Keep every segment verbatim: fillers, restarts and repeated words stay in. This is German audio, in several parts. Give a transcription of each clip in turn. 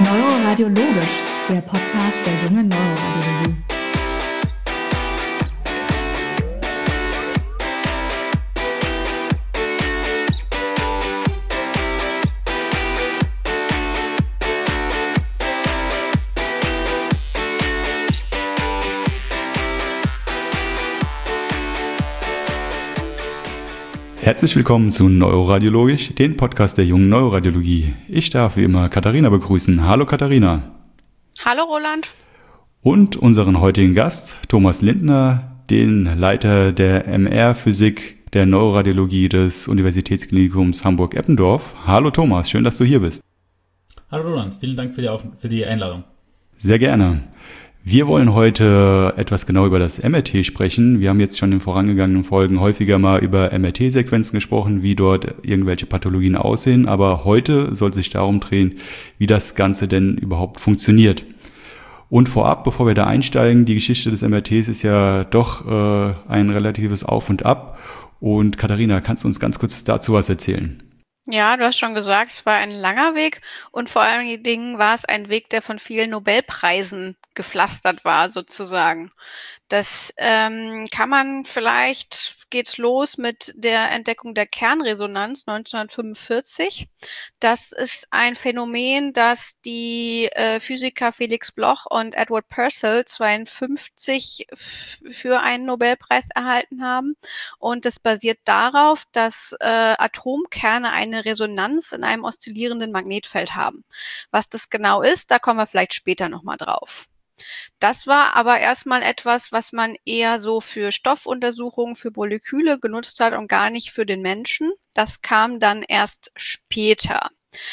Neuroradiologisch, der Podcast der jungen Neuroradiologie. Herzlich willkommen zu Neuroradiologisch, den Podcast der jungen Neuroradiologie. Ich darf wie immer Katharina begrüßen. Hallo Katharina. Hallo Roland. Und unseren heutigen Gast, Thomas Lindner, den Leiter der M R-Physik der Neuroradiologie des Universitätsklinikums Hamburg-Eppendorf. Hallo Thomas, schön, dass du hier bist. Hallo Roland, vielen Dank für die, Auf- für die Einladung. Sehr gerne. Wir wollen heute etwas genau über das M R T sprechen. Wir haben jetzt schon in vorangegangenen Folgen häufiger mal über M R T-Sequenzen gesprochen, wie dort irgendwelche Pathologien aussehen. Aber heute soll es sich darum drehen, wie das Ganze denn überhaupt funktioniert. Und vorab, bevor wir da einsteigen, die Geschichte des M R Ts ist ja doch äh, ein relatives Auf und Ab. Und Katharina, kannst du uns ganz kurz dazu was erzählen? Ja, du hast schon gesagt, es war ein langer Weg und vor allen Dingen war es ein Weg, der von vielen Nobelpreisen gepflastert war, sozusagen. Das ähm, kann man vielleicht, geht's los mit der Entdeckung der Kernresonanz neunzehnhundertfünfundvierzig. Das ist ein Phänomen, das die äh, Physiker Felix Bloch und Edward Purcell zweiundfünfzig f- für einen Nobelpreis erhalten haben. Und das basiert darauf, dass äh, Atomkerne eine Resonanz in einem oszillierenden Magnetfeld haben. Was das genau ist, da kommen wir vielleicht später nochmal drauf. Das war aber erstmal etwas, was man eher so für Stoffuntersuchungen, für Moleküle genutzt hat und gar nicht für den Menschen. Das kam dann erst später.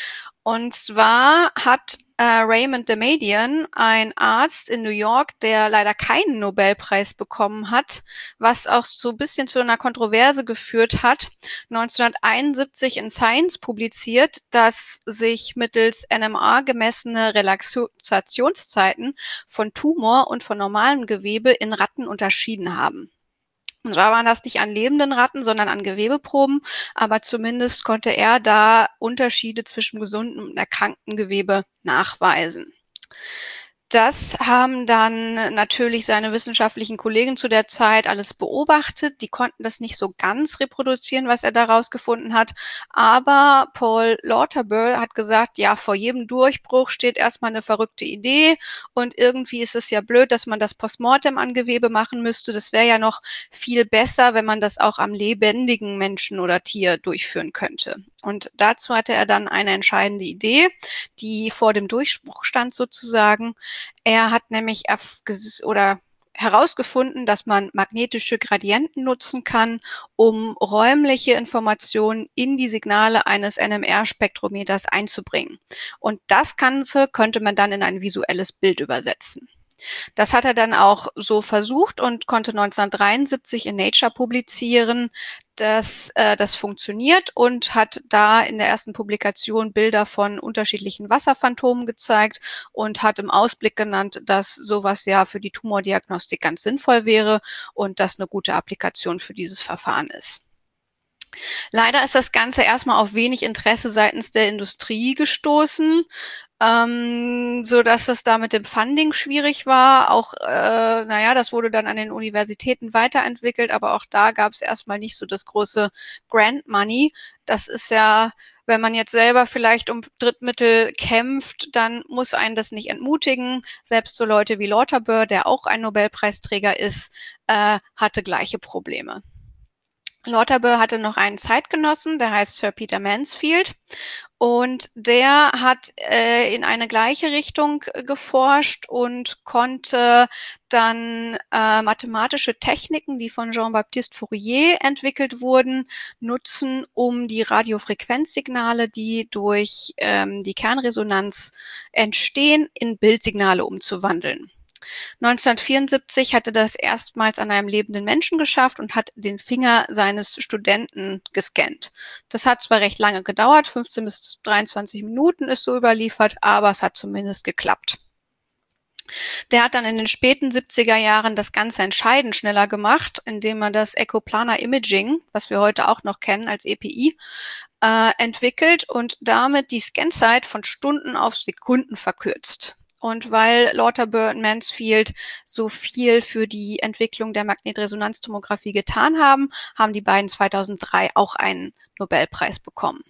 Und zwar hat äh, Raymond Damadian, ein Arzt in New York, der leider keinen Nobelpreis bekommen hat, was auch so ein bisschen zu einer Kontroverse geführt hat, neunzehnhunderteinundsiebzig in Science publiziert, dass sich mittels N M R gemessene Relaxationszeiten von Tumor und von normalem Gewebe in Ratten unterschieden haben. Und da waren das nicht an lebenden Ratten, sondern an Gewebeproben, aber zumindest konnte er da Unterschiede zwischen gesundem und erkranktem Gewebe nachweisen. Das haben dann natürlich seine wissenschaftlichen Kollegen zu der Zeit alles beobachtet. Die konnten das nicht so ganz reproduzieren, was er da rausgefunden hat. Aber Paul Lauterbur hat gesagt, ja, vor jedem Durchbruch steht erstmal eine verrückte Idee. Und irgendwie ist es ja blöd, dass man das Postmortem an Gewebe machen müsste. Das wäre ja noch viel besser, wenn man das auch am lebendigen Menschen oder Tier durchführen könnte. Und dazu hatte er dann eine entscheidende Idee, die vor dem Durchbruch stand sozusagen. Er hat nämlich erf- ges- oder herausgefunden, dass man magnetische Gradienten nutzen kann, um räumliche Informationen in die Signale eines N M R-Spektrometers einzubringen. Und das Ganze könnte man dann in ein visuelles Bild übersetzen. Das hat er dann auch so versucht und konnte neunzehnhundertdreiundsiebzig in Nature publizieren, dass äh, das funktioniert und hat da in der ersten Publikation Bilder von unterschiedlichen Wasserphantomen gezeigt und hat im Ausblick genannt, dass sowas ja für die Tumordiagnostik ganz sinnvoll wäre und das eine gute Applikation für dieses Verfahren ist. Leider ist das Ganze erstmal auf wenig Interesse seitens der Industrie gestoßen, ähm, so dass es da mit dem Funding schwierig war. Auch, äh, naja, das wurde dann an den Universitäten weiterentwickelt, aber auch da gab es erstmal nicht so das große Grant Money. Das ist ja, wenn man jetzt selber vielleicht um Drittmittel kämpft, dann muss einen das nicht entmutigen. Selbst so Leute wie Lauterbur, der auch ein Nobelpreisträger ist, äh, hatte gleiche Probleme. Lauterbur hatte noch einen Zeitgenossen, der heißt Sir Peter Mansfield. Und der hat äh, in eine gleiche Richtung äh, geforscht und konnte dann äh, mathematische Techniken, die von Jean-Baptiste Fourier entwickelt wurden, nutzen, um die Radiofrequenzsignale, die durch ähm, die Kernresonanz entstehen, in Bildsignale umzuwandeln. neunzehnhundertvierundsiebzig hat er das erstmals an einem lebenden Menschen geschafft und hat den Finger seines Studenten gescannt. Das hat zwar recht lange gedauert, fünfzehn bis dreiundzwanzig Minuten ist so überliefert, aber es hat zumindest geklappt. Der hat dann in den späten siebziger Jahren das Ganze entscheidend schneller gemacht, indem er das Echoplanar Imaging, was wir heute auch noch kennen als E P I, äh, entwickelt und damit die Scanzeit von Stunden auf Sekunden verkürzt. Und weil Lauterbur und Mansfield so viel für die Entwicklung der Magnetresonanztomographie getan haben, haben die beiden zweitausenddrei auch einen Nobelpreis bekommen.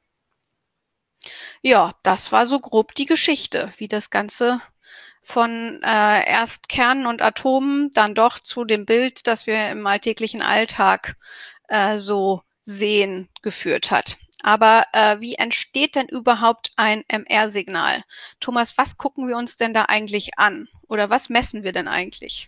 Ja, das war so grob die Geschichte, wie das Ganze von äh, erst Kernen und Atomen dann doch zu dem Bild, das wir im alltäglichen Alltag äh, so sehen, geführt hat. Aber äh, wie entsteht denn überhaupt ein M R-Signal? Thomas, was gucken wir uns denn da eigentlich an? Oder was messen wir denn eigentlich?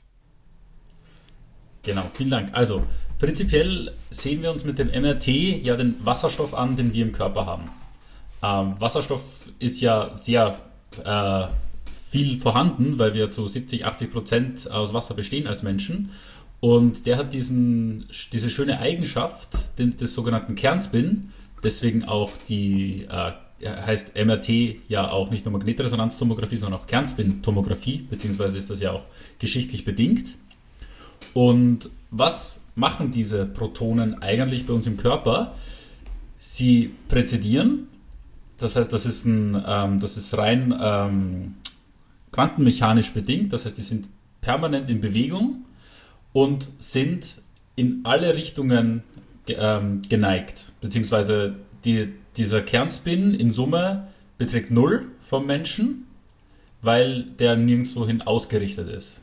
Genau, vielen Dank. Also, prinzipiell sehen wir uns mit dem M R T ja den Wasserstoff an, den wir im Körper haben. Ähm, Wasserstoff ist ja sehr äh, viel vorhanden, weil wir zu siebzig, achtzig Prozent aus Wasser bestehen als Menschen. Und der hat diesen, diese schöne Eigenschaft, den, des sogenannten Kernspin, deswegen auch die, äh, heißt M R T ja auch nicht nur Magnetresonanztomographie, sondern auch Kernspintomographie, beziehungsweise ist das ja auch geschichtlich bedingt. Und was machen diese Protonen eigentlich bei uns im Körper? Sie präzidieren, das heißt, das ist, ein, ähm, das ist rein ähm, quantenmechanisch bedingt, das heißt, die sind permanent in Bewegung und sind in alle Richtungen ähm, geneigt, beziehungsweise die, dieser Kernspin in Summe beträgt null vom Menschen, weil der nirgendwohin ausgerichtet ist.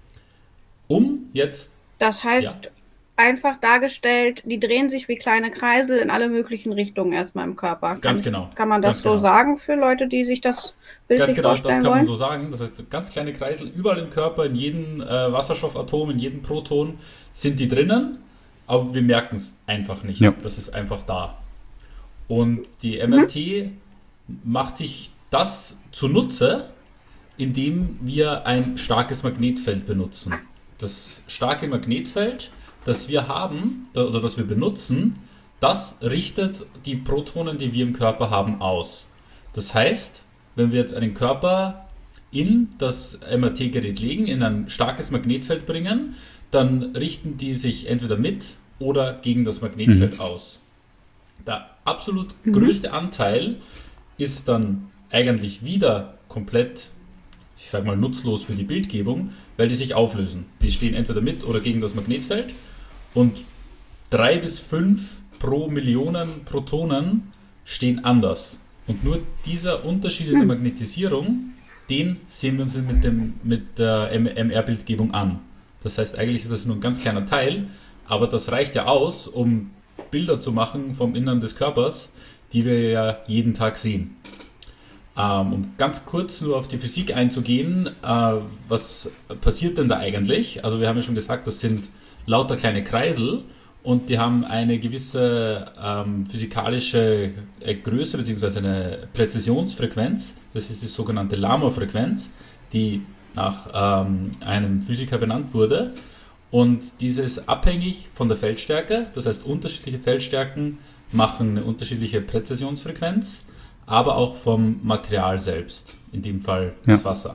Um jetzt... Das heißt, ja. Einfach dargestellt, die drehen sich wie kleine Kreisel in alle möglichen Richtungen erstmal im Körper. Ganz kann, genau. Kann man das ganz so genau. sagen für Leute, die sich das bildlich ganz genau, vorstellen das kann wollen? man so sagen. Das heißt, ganz kleine Kreisel überall im Körper, in jedem äh, Wasserstoffatom, in jedem Proton sind die drinnen, aber wir merken es einfach nicht. Ja. Das ist einfach da. Und die M R T mhm. macht sich das zunutze, indem wir ein starkes Magnetfeld benutzen. Das starke Magnetfeld, das wir haben oder das wir benutzen, das richtet die Protonen, die wir im Körper haben, aus. Das heißt, wenn wir jetzt einen Körper in das M R T-Gerät legen, in ein starkes Magnetfeld bringen, dann richten die sich entweder mit oder gegen das Magnetfeld mhm. aus. Der absolut mhm. größte Anteil ist dann eigentlich wieder komplett, ich sag mal, nutzlos für die Bildgebung, weil die sich auflösen. Die stehen entweder mit oder gegen das Magnetfeld und drei bis fünf pro Millionen Protonen stehen anders. Und nur dieser Unterschied in der Magnetisierung, den sehen wir uns mit, dem, mit der M R-Bildgebung an. Das heißt, eigentlich ist das nur ein ganz kleiner Teil, aber das reicht ja aus, um Bilder zu machen vom Innern des Körpers, die wir ja jeden Tag sehen. Ähm, um ganz kurz nur auf die Physik einzugehen, äh, was passiert denn da eigentlich? Also wir haben ja schon gesagt, das sind lauter kleine Kreisel und die haben eine gewisse ähm, physikalische äh, Größe bzw. eine Präzisionsfrequenz. Das ist die sogenannte Lama-Frequenz, die nach ähm, einem Physiker benannt wurde. Und diese ist abhängig von der Feldstärke. Das heißt, unterschiedliche Feldstärken machen eine unterschiedliche Präzisionsfrequenz, aber auch vom Material selbst, in dem Fall das ja. Wasser.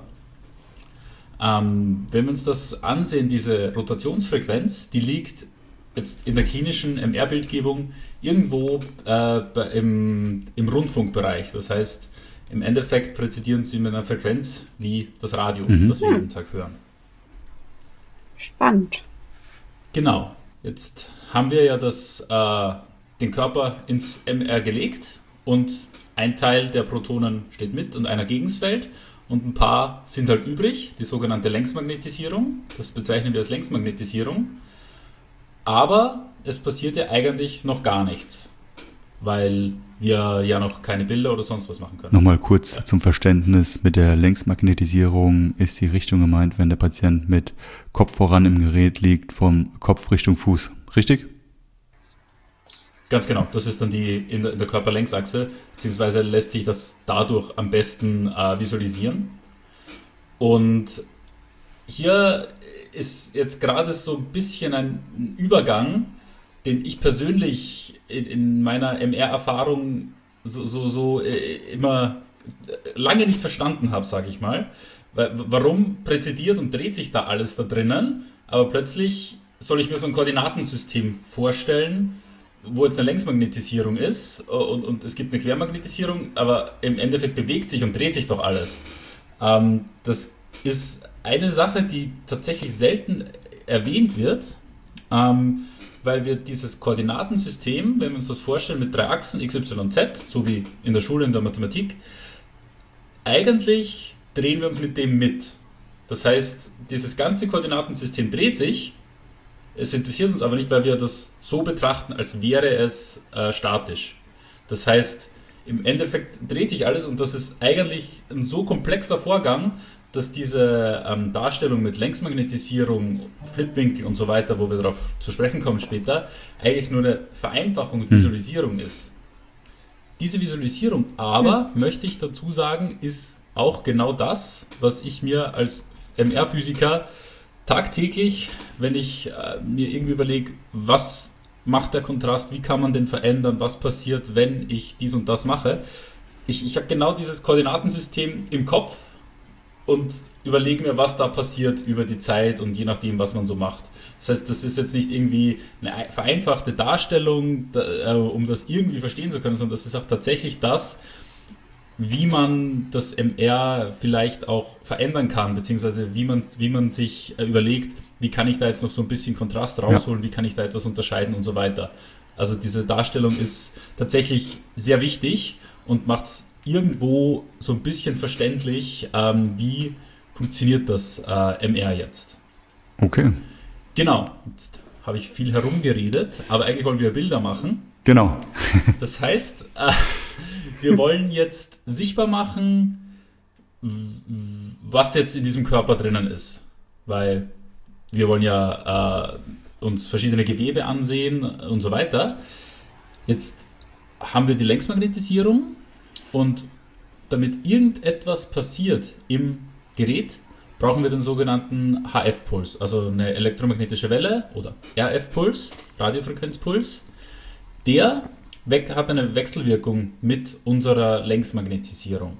Ähm, wenn wir uns das ansehen, diese Rotationsfrequenz, die liegt jetzt in der klinischen M R-Bildgebung irgendwo äh, im, im Rundfunkbereich. Das heißt, im Endeffekt präzidieren sie mit einer Frequenz wie das Radio, mhm. das wir jeden Tag hören. Spannend. Genau. Jetzt haben wir ja das, äh, den Körper ins M R gelegt und ein Teil der Protonen steht mit und einer gegen das Feld und ein paar sind halt übrig, die sogenannte Längsmagnetisierung. Das bezeichnen wir als Längsmagnetisierung. Aber es passiert ja eigentlich noch gar nichts, weil wir ja noch keine Bilder oder sonst was machen können. Nochmal kurz ja. zum Verständnis, mit der Längsmagnetisierung ist die Richtung gemeint, wenn der Patient mit Kopf voran im Gerät liegt, vom Kopf Richtung Fuß. Richtig? Ganz genau, das ist dann die in der, in der Körperlängsachse, beziehungsweise lässt sich das dadurch am besten äh, visualisieren. Und hier ist jetzt gerade so ein bisschen ein Übergang, den ich persönlich in, in meiner M R-Erfahrung so, so, so äh, immer lange nicht verstanden habe, sage ich mal. Warum präzidiert und dreht sich da alles da drinnen, aber plötzlich soll ich mir so ein Koordinatensystem vorstellen, wo jetzt eine Längsmagnetisierung ist und, und es gibt eine Quermagnetisierung, aber im Endeffekt bewegt sich und dreht sich doch alles. Ähm, das ist eine Sache, die tatsächlich selten erwähnt wird, ähm, weil wir dieses Koordinatensystem, wenn wir uns das vorstellen mit drei Achsen x, y, z, so wie in der Schule in der Mathematik, eigentlich drehen wir uns mit dem mit. Das heißt, dieses ganze Koordinatensystem dreht sich, es interessiert uns aber nicht, weil wir das so betrachten, als wäre es äh, statisch. Das heißt, im Endeffekt dreht sich alles und das ist eigentlich ein so komplexer Vorgang, dass diese ähm, Darstellung mit Längsmagnetisierung, Flipwinkel und so weiter, wo wir darauf zu sprechen kommen später, eigentlich nur eine Vereinfachung und Visualisierung ist. Diese Visualisierung aber, mhm. möchte ich dazu sagen, ist auch genau das, was ich mir als M R-Physiker tagtäglich, wenn ich äh, mir irgendwie überlege, was macht der Kontrast, wie kann man den verändern, was passiert, wenn ich dies und das mache. Ich, ich habe genau dieses Koordinatensystem im Kopf und überlege mir, was da passiert über die Zeit und je nachdem, was man so macht. Das heißt, das ist jetzt nicht irgendwie eine vereinfachte Darstellung, da, äh, um das irgendwie verstehen zu können, sondern das ist auch tatsächlich das, wie man das M R vielleicht auch verändern kann, beziehungsweise wie man, wie man sich äh, überlegt, wie kann ich da jetzt noch so ein bisschen Kontrast rausholen, ja. wie kann ich da etwas unterscheiden und so weiter. Also diese Darstellung ist tatsächlich sehr wichtig und macht es irgendwo so ein bisschen verständlich, ähm, wie funktioniert das äh, M R jetzt. Okay. Genau, jetzt habe ich viel herumgeredet, aber eigentlich wollen wir Bilder machen. Genau. Das heißt, äh, wir wollen jetzt sichtbar machen, was jetzt in diesem Körper drinnen ist, weil wir wollen ja äh, uns verschiedene Gewebe ansehen und so weiter. Jetzt haben wir die Längsmagnetisierung und damit irgendetwas passiert im Gerät, brauchen wir den sogenannten H F-Puls, also eine elektromagnetische Welle oder R F-Puls, Radiofrequenzpuls. Der hat eine Wechselwirkung mit unserer Längsmagnetisierung.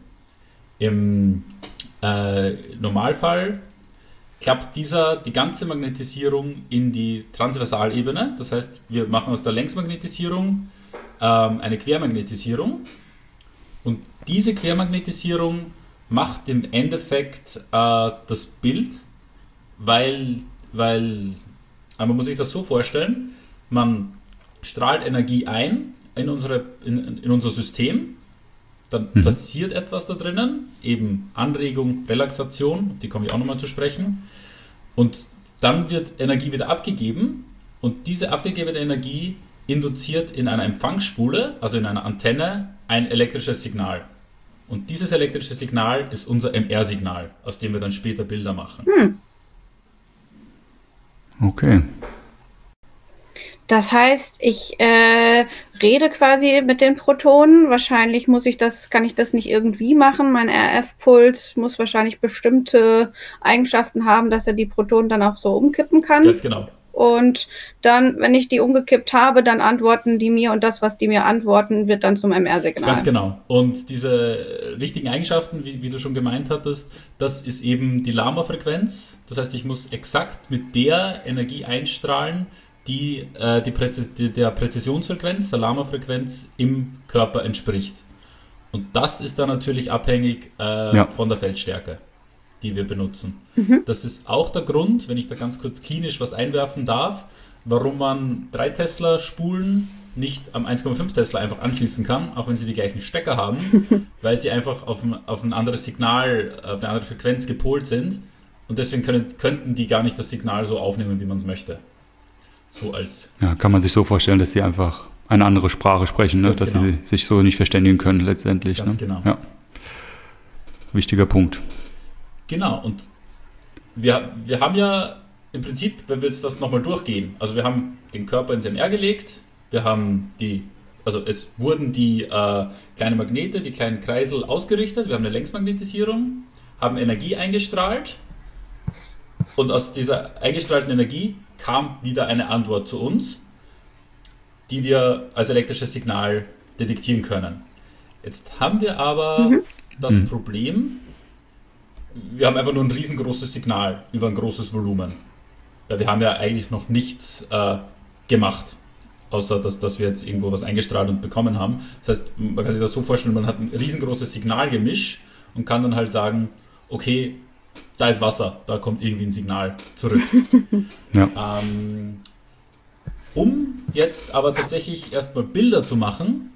Im äh, Normalfall klappt dieser die ganze Magnetisierung in die Transversalebene. Das heißt, wir machen aus der Längsmagnetisierung ähm, eine Quermagnetisierung. Und diese Quermagnetisierung macht im Endeffekt äh, das Bild, weil, weil man muss sich das so vorstellen, man strahlt Energie ein in, unsere, in, in unser System, dann mhm. passiert etwas da drinnen, eben Anregung, Relaxation, die komme ich auch nochmal zu sprechen, und dann wird Energie wieder abgegeben und diese abgegebene Energie induziert in einer Empfangsspule, also in einer Antenne, ein elektrisches Signal. Und dieses elektrische Signal ist unser M R-Signal, aus dem wir dann später Bilder machen. Hm. Okay. Das heißt, ich äh, rede quasi mit den Protonen. Wahrscheinlich muss ich das, kann ich das nicht irgendwie machen. Mein R F-Puls muss wahrscheinlich bestimmte Eigenschaften haben, dass er die Protonen dann auch so umkippen kann. Ganz genau. Und dann, wenn ich die umgekippt habe, dann antworten die mir und das, was die mir antworten, wird dann zum M R-Signal. Ganz genau. Und diese richtigen Eigenschaften, wie, wie du schon gemeint hattest, das ist eben die Lama-Frequenz. Das heißt, ich muss exakt mit der Energie einstrahlen, die, äh, die Präzis- die der Präzisionsfrequenz, der Lama-Frequenz im Körper entspricht. Und das ist dann natürlich abhängig äh, ja. von der Feldstärke, die wir benutzen. Mhm. Das ist auch der Grund, wenn ich da ganz kurz klinisch was einwerfen darf, warum man drei Tesla Spulen nicht am eins Komma fünf Tesla einfach anschließen kann, auch wenn sie die gleichen Stecker haben, weil sie einfach auf ein, auf ein anderes Signal, auf eine andere Frequenz gepolt sind und deswegen können, könnten die gar nicht das Signal so aufnehmen, wie man es möchte. So als ja, kann man sich so vorstellen, dass sie einfach eine andere Sprache sprechen, ne? Dass genau. sie sich so nicht verständigen können letztendlich. Ganz ne? genau. Ja. Wichtiger Punkt. Genau, und wir, wir haben ja im Prinzip, wenn wir jetzt das nochmal durchgehen, also wir haben den Körper ins M R gelegt, wir haben die, also es wurden die äh, kleinen Magnete, die kleinen Kreisel ausgerichtet, wir haben eine Längsmagnetisierung, haben Energie eingestrahlt und aus dieser eingestrahlten Energie kam wieder eine Antwort zu uns, die wir als elektrisches Signal detektieren können. Jetzt haben wir aber mhm. das mhm. Problem, wir haben einfach nur ein riesengroßes Signal über ein großes Volumen. Weil wir haben ja eigentlich noch nichts äh, gemacht. außer dass, dass wir jetzt irgendwo was eingestrahlt und bekommen haben. Das heißt, man kann sich das so vorstellen, man hat ein riesengroßes Signalgemisch und kann dann halt sagen, okay, da ist Wasser, da kommt irgendwie ein Signal zurück. Ja. Ähm, um jetzt aber tatsächlich erstmal Bilder zu machen,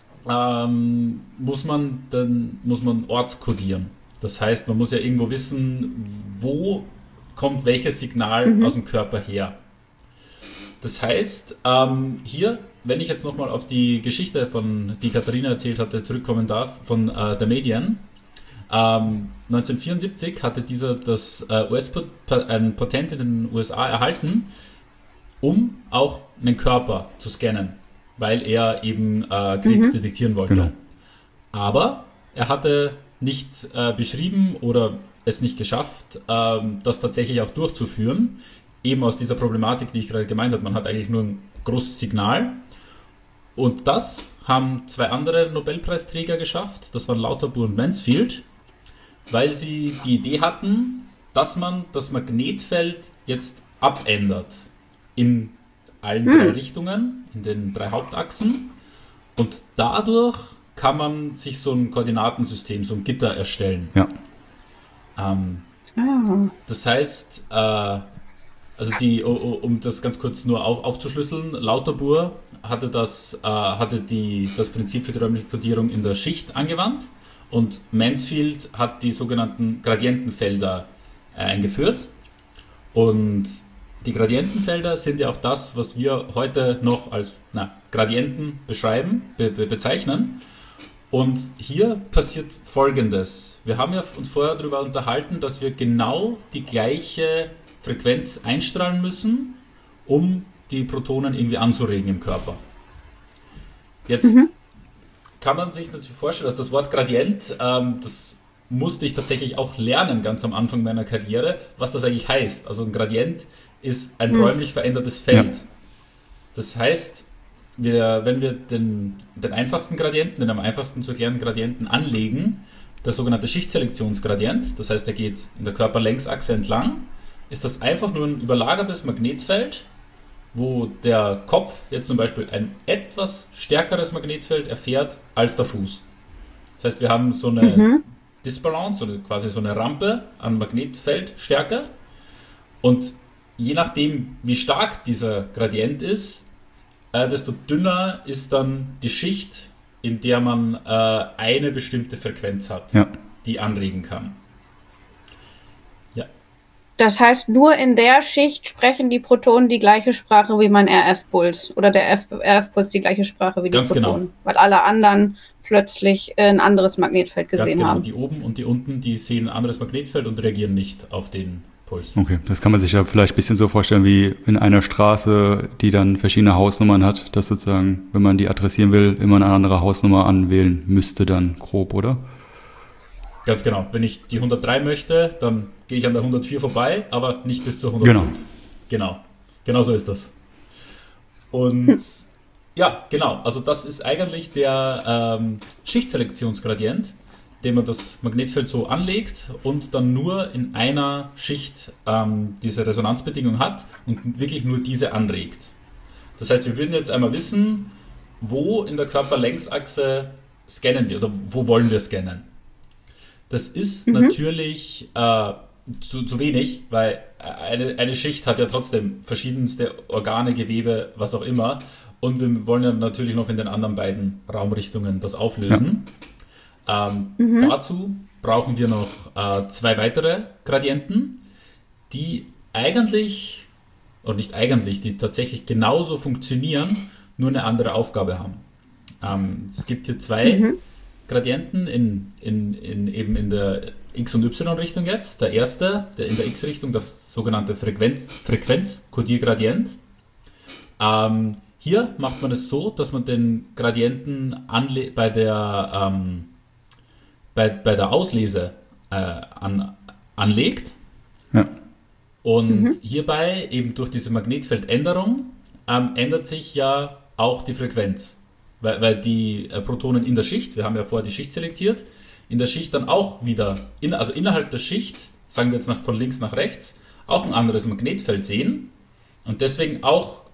ähm, muss man dann muss man ortskodieren. Das heißt, man muss ja irgendwo wissen, wo kommt welches Signal mhm. aus dem Körper her. Das heißt, ähm, hier, wenn ich jetzt nochmal auf die Geschichte, von die Katharina erzählt hatte, zurückkommen darf, von äh, der Medien. Ähm, neunzehnhundertvierundsiebzig hatte dieser das äh, U S ein Patent in den U S A erhalten, um auch einen Körper zu scannen, weil er eben äh, Krebs mhm. detektieren wollte. Genau. Aber er hatte nicht äh, beschrieben oder es nicht geschafft, äh, das tatsächlich auch durchzuführen, eben aus dieser Problematik, die ich gerade gemeint habe. Man hat eigentlich nur ein großes Signal und das haben zwei andere Nobelpreisträger geschafft, das waren Lauterbur und Mansfield, weil sie die Idee hatten, dass man das Magnetfeld jetzt abändert in allen hm. drei Richtungen, in den drei Hauptachsen und dadurch kann man sich so ein Koordinatensystem, so ein Gitter erstellen. Ja. Ähm, oh. Das heißt, äh, also die, um das ganz kurz nur auf, aufzuschlüsseln, Lauterbur hatte, das, äh, hatte die, das Prinzip für die räumliche Kodierung in der Schicht angewandt und Mansfield hat die sogenannten Gradientenfelder äh, eingeführt. Und die Gradientenfelder sind ja auch das, was wir heute noch als na, Gradienten beschreiben, be, be, bezeichnen. Und hier passiert Folgendes. Wir haben ja uns vorher darüber unterhalten, dass wir genau die gleiche Frequenz einstrahlen müssen, um die Protonen irgendwie anzuregen im Körper. Jetzt mhm. kann man sich natürlich vorstellen, dass das Wort Gradient, ähm, das musste ich tatsächlich auch lernen, ganz am Anfang meiner Karriere, was das eigentlich heißt. Also ein Gradient ist ein mhm. räumlich verändertes Feld. Ja. Das heißt, wir, wenn wir den, den einfachsten Gradienten, den am einfachsten zu erklärenden Gradienten anlegen, der sogenannte Schichtselektionsgradient, das heißt, er geht in der Körperlängsachse entlang, ist das einfach nur ein überlagertes Magnetfeld, wo der Kopf jetzt zum Beispiel ein etwas stärkeres Magnetfeld erfährt als der Fuß. Das heißt, wir haben so eine mhm. Disbalance, oder quasi so eine Rampe an Magnetfeldstärke und je nachdem, wie stark dieser Gradient ist, äh, desto dünner ist dann die Schicht, in der man äh, eine bestimmte Frequenz hat, ja. die anregen kann. Ja. Das heißt, nur in der Schicht sprechen die Protonen die gleiche Sprache wie mein R F-Puls oder der R F-Puls die gleiche Sprache wie die Ganz Protonen, genau. weil alle anderen plötzlich ein anderes Magnetfeld gesehen Ganz genau. haben. Die oben und die unten, die sehen ein anderes Magnetfeld und reagieren nicht auf den Puls. Okay, das kann man sich ja vielleicht ein bisschen so vorstellen wie in einer Straße, die dann verschiedene Hausnummern hat, dass sozusagen, wenn man die adressieren will, immer eine andere Hausnummer anwählen müsste dann grob, oder? Ganz genau. Wenn ich die hundertdrei möchte, dann gehe ich an der hundertvier vorbei, aber nicht bis zur hundertfünf. Genau. Genau. Genau so ist das. Und hm. ja, genau. Also das ist eigentlich der ähm, Schichtselektionsgradient, indem man das Magnetfeld so anlegt und dann nur in einer Schicht ähm, diese Resonanzbedingung hat und wirklich nur diese anregt. Das heißt, wir würden jetzt einmal wissen, wo in der Körperlängsachse scannen wir oder wo wollen wir scannen. Das ist mhm. natürlich äh, zu, zu wenig, weil eine, eine Schicht hat ja trotzdem verschiedenste Organe, Gewebe, was auch immer. Und wir wollen ja natürlich noch in den anderen beiden Raumrichtungen das auflösen. Ja. Ähm, mhm. Dazu brauchen wir noch äh, zwei weitere Gradienten, die eigentlich, oder nicht eigentlich, die tatsächlich genauso funktionieren, nur eine andere Aufgabe haben. Ähm, es gibt hier zwei mhm. Gradienten in, in, in, eben in der X- und Y-Richtung jetzt. Der erste, der in der X-Richtung, das sogenannte Frequenz, Frequenzkodiergradient. Ähm, hier macht man es so, dass man den Gradienten anle- bei der ähm, Bei, bei der Auslese äh, an, anlegt ja. und mhm. hierbei eben durch diese Magnetfeldänderung ähm, ändert sich ja auch die Frequenz, weil, weil die äh, Protonen in der Schicht, wir haben ja vorher die Schicht selektiert, in der Schicht dann auch wieder, in, also innerhalb der Schicht, sagen wir jetzt nach, von links nach rechts, auch ein anderes Magnetfeld sehen und deswegen auch auf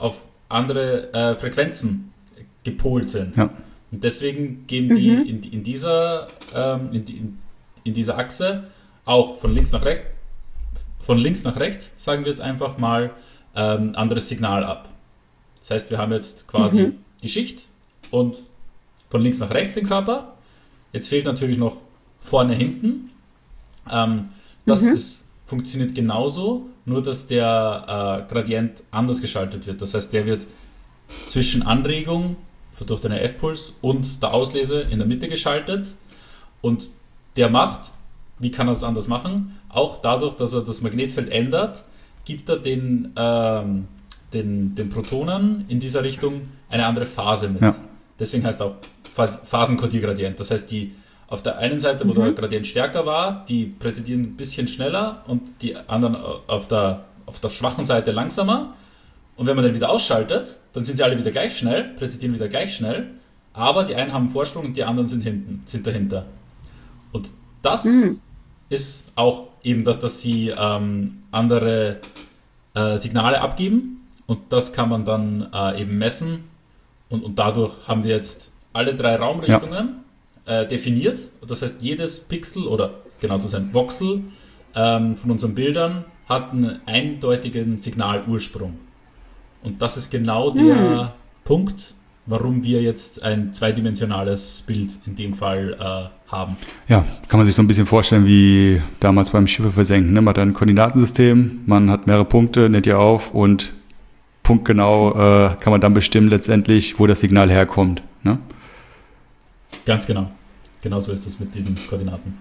andere äh, Frequenzen gepolt sind. Ja. Und deswegen geben die mhm. in, in, dieser, ähm, in, die, in dieser Achse auch von links nach rechts, von links nach rechts, sagen wir jetzt einfach mal, ähm, anderes Signal ab. Das heißt, wir haben jetzt quasi mhm. die Schicht und von links nach rechts den Körper. Jetzt fehlt natürlich noch vorne, hinten. Ähm, das mhm. ist, funktioniert genauso, nur dass der äh, Gradient anders geschaltet wird. Das heißt, der wird zwischen Anregung durch den R F-Puls und der Auslese in der Mitte geschaltet. Und der macht, wie kann er es anders machen? Auch dadurch, dass er das Magnetfeld ändert, gibt er den, ähm, den, den Protonen in dieser Richtung eine andere Phase mit. Ja. Deswegen heißt auch Phasenkodiergradient. Das heißt, die auf der einen Seite, wo mhm. der Gradient stärker war, die präzidieren ein bisschen schneller und die anderen auf der, auf der schwachen Seite langsamer. Und wenn man den wieder ausschaltet, dann sind sie alle wieder gleich schnell, präzidieren wieder gleich schnell, aber die einen haben Vorsprung und die anderen sind hinten, sind dahinter. Und das mhm. ist auch eben, dass, dass sie ähm, andere äh, Signale abgeben und das kann man dann äh, eben messen und, und dadurch haben wir jetzt alle drei Raumrichtungen ja. äh, definiert. Das heißt, jedes Pixel oder genau zu sein Voxel ähm, von unseren Bildern hat einen eindeutigen Signalursprung. Und das ist genau der hm. Punkt, warum wir jetzt ein zweidimensionales Bild in dem Fall äh, haben. Ja, kann man sich so ein bisschen vorstellen wie damals beim Schiffe versenken. Ne? Man hat ein Koordinatensystem, man hat mehrere Punkte, nennt ihr auf und punktgenau äh, kann man dann bestimmen letztendlich, wo das Signal herkommt. Ne? Ganz genau. Genauso ist das mit diesen Koordinaten.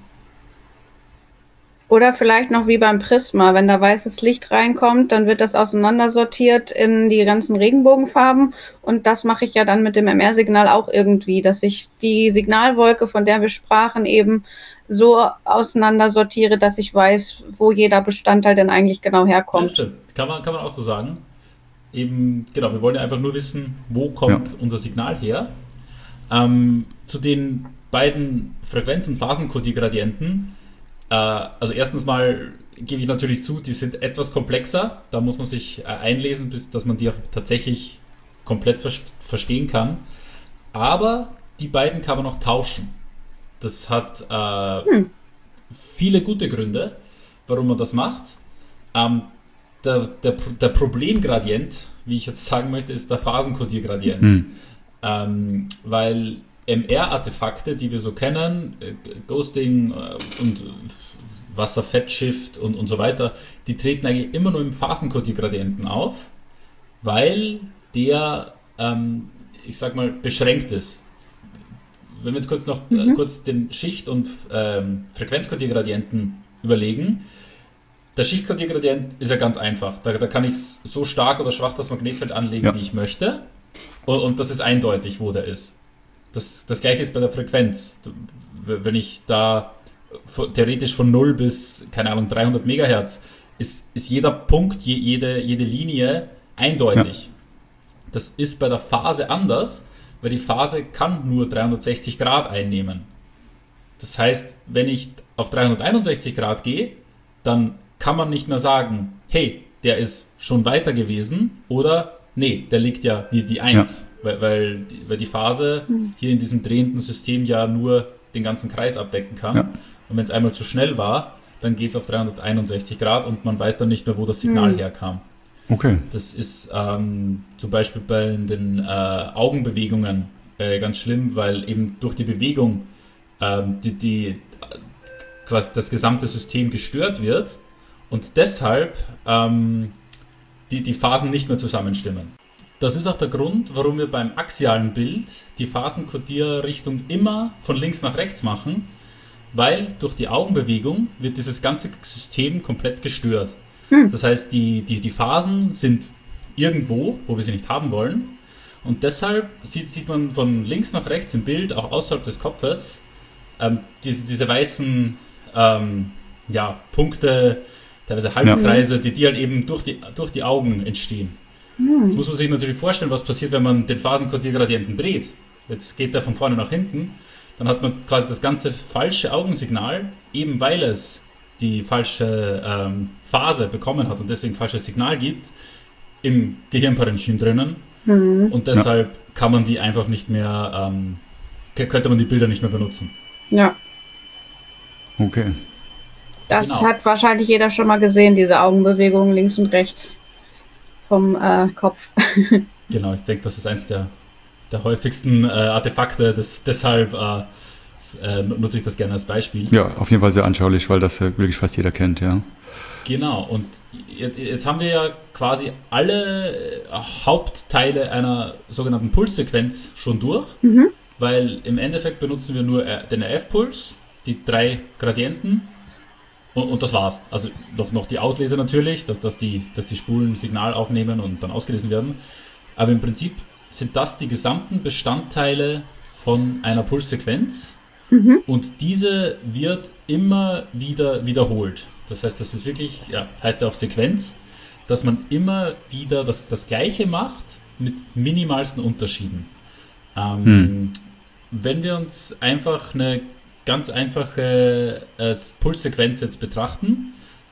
Oder vielleicht noch wie beim Prisma, wenn da weißes Licht reinkommt, dann wird das auseinandersortiert in die ganzen Regenbogenfarben und das mache ich ja dann mit dem M R-Signal auch irgendwie, dass ich die Signalwolke, von der wir sprachen, eben so auseinandersortiere, dass ich weiß, wo jeder Bestandteil denn eigentlich genau herkommt. Ja, stimmt. Kann man, kann man auch so sagen. Eben, genau, wir wollen ja einfach nur wissen, wo kommt ja. unser Signal her. Ähm, zu den beiden Frequenz- und Phasenkodiergradienten. Also erstens mal gebe ich natürlich zu, die sind etwas komplexer. Da muss man sich einlesen, bis dass man die auch tatsächlich komplett verstehen kann. Aber die beiden kann man auch tauschen. Das hat äh, hm. viele gute Gründe, warum man das macht. Ähm, der, der, der Problemgradient, wie ich jetzt sagen möchte, ist der Phasenkodiergradient. Hm. Ähm, weil M R-Artefakte, die wir so kennen, äh, Ghosting äh, und Wasser-Fett-Shift und, und so weiter, die treten eigentlich immer nur im Phasenkodiergradienten auf, weil der, ähm, ich sag mal, beschränkt ist. Wenn wir jetzt kurz noch mhm. äh, kurz den Schicht- und ähm, Frequenzkodiergradienten überlegen, der Schichtkodiergradient ist ja ganz einfach. Da, da kann ich so stark oder schwach das Magnetfeld anlegen, ja. wie ich möchte. Und, und das ist eindeutig, wo der ist. Das, das gleiche ist bei der Frequenz. Wenn ich da theoretisch von null bis, keine Ahnung, dreihundert Megahertz, ist, ist jeder Punkt, je, jede, jede Linie eindeutig. Ja. Das ist bei der Phase anders, weil die Phase kann nur dreihundertsechzig Grad einnehmen. Das heißt, wenn ich auf dreihunderteinundsechzig Grad gehe, dann kann man nicht mehr sagen, hey, der ist schon weiter gewesen oder nee, der liegt ja wie die eins. Ja. Weil, weil, die, weil die Phase hier in diesem drehenden System ja nur den ganzen Kreis abdecken kann. Ja. Und wenn es einmal zu schnell war, dann geht es auf dreihunderteinundsechzig Grad und man weiß dann nicht mehr, wo das Signal mhm. herkam. Okay. Das ist ähm, zum Beispiel bei den äh, Augenbewegungen äh, ganz schlimm, weil eben durch die Bewegung ähm, die, die, quasi das gesamte System gestört wird und deshalb ähm, die, die Phasen nicht mehr zusammenstimmen. Das ist auch der Grund, warum wir beim axialen Bild die Phasenkodierrichtung immer von links nach rechts machen, weil durch die Augenbewegung wird dieses ganze System komplett gestört. Hm. Das heißt, die, die, die Phasen sind irgendwo, wo wir sie nicht haben wollen und deshalb sieht, sieht man von links nach rechts im Bild, auch außerhalb des Kopfes, ähm, diese, diese weißen ähm, ja, Punkte, teilweise Halbkreise, ja. die, die halt eben durch die, durch die Augen entstehen. Hm. Jetzt muss man sich natürlich vorstellen, was passiert, wenn man den Phasenkodiergradienten dreht. Jetzt geht der von vorne nach hinten, dann hat man quasi das ganze falsche Augensignal, eben weil es die falsche ähm, Phase bekommen hat und deswegen falsches Signal gibt, im Gehirnparenchym drinnen. Mhm. Und deshalb ja. kann man die einfach nicht mehr, ähm, könnte man die Bilder nicht mehr benutzen. Ja. Okay. Das Genau. hat wahrscheinlich jeder schon mal gesehen, diese Augenbewegungen links und rechts vom äh, Kopf. Genau, ich denke, das ist eins der, der häufigsten äh, Artefakte, das, deshalb äh, äh, nutze ich das gerne als Beispiel. Ja, auf jeden Fall sehr anschaulich, weil das ja wirklich fast jeder kennt, ja. Genau, und jetzt, jetzt haben wir ja quasi alle Hauptteile einer sogenannten Pulssequenz schon durch, Mhm. weil im Endeffekt benutzen wir nur den R F-Puls, die drei Gradienten und, und das war's. Also noch, noch die Auslese natürlich, dass, dass, die, dass die Spulen Signal aufnehmen und dann ausgelesen werden. Aber im Prinzip sind das die gesamten Bestandteile von einer Pulssequenz Mhm. und diese wird immer wieder wiederholt. Das heißt, das ist wirklich, ja, heißt ja auch Sequenz, dass man immer wieder das, das Gleiche macht mit minimalsten Unterschieden. Ähm, Hm. Wenn wir uns einfach eine ganz einfache äh, Pulssequenz jetzt betrachten,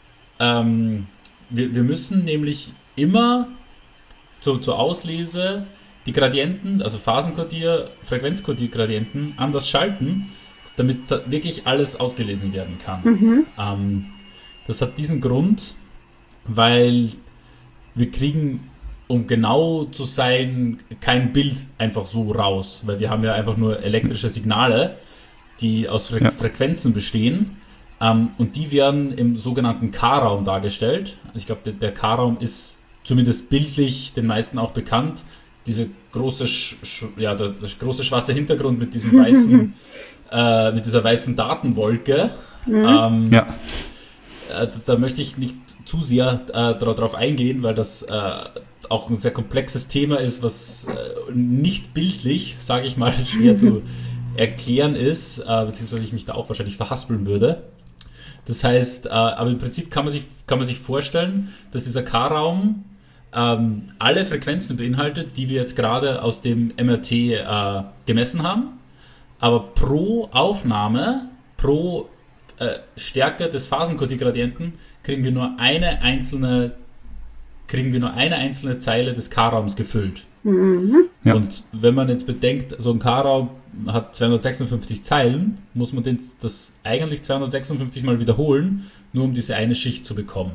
ähm, wir, wir müssen nämlich immer zu, zur Auslese die Gradienten, also Phasenkodier, Frequenzkodiergradienten anders schalten, damit da wirklich alles ausgelesen werden kann. Mhm. Ähm, das hat diesen Grund, weil wir kriegen, um genau zu sein, kein Bild einfach so raus, weil wir haben ja einfach nur elektrische Signale, die aus Fre- Ja. Frequenzen bestehen, ähm, und die werden im sogenannten K-Raum dargestellt. Also ich glaube, der, der K-Raum ist zumindest bildlich den meisten auch bekannt. Diese große, sch- sch- ja, der, der große schwarze Hintergrund mit diesem weißen, äh, mit dieser weißen Datenwolke. Mhm. Ähm, Ja, äh, da möchte ich nicht zu sehr äh, darauf eingehen, weil das äh, auch ein sehr komplexes Thema ist, was äh, nicht bildlich, sage ich mal, schwer zu erklären ist, äh, beziehungsweise ich mich da auch wahrscheinlich verhaspeln würde. Das heißt, äh, aber im Prinzip kann man sich, kann man sich vorstellen, dass dieser K-Raum ähm, alle Frequenzen beinhaltet, die wir jetzt gerade aus dem M R T äh, gemessen haben, aber pro Aufnahme, pro äh, Stärke des Phasenkodiergradienten kriegen wir nur eine einzelne kriegen wir nur eine einzelne Zeile des K-Raums gefüllt. Mhm. Ja. Und wenn man jetzt bedenkt, so ein K-Raum hat zweihundertsechsundfünfzig Zeilen, muss man den, das eigentlich zweihundertsechsundfünfzig Mal wiederholen, nur um diese eine Schicht zu bekommen.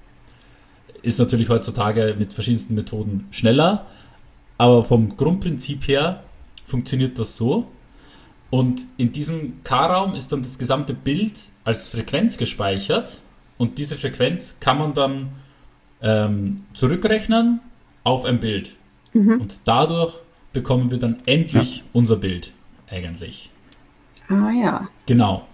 Ist natürlich heutzutage mit verschiedensten Methoden schneller, aber vom Grundprinzip her funktioniert das so. Und in diesem K-Raum ist dann das gesamte Bild als Frequenz gespeichert und diese Frequenz kann man dann ähm, zurückrechnen auf ein Bild. Mhm. Und dadurch bekommen wir dann endlich Ja. unser Bild eigentlich. Ah ja. Genau.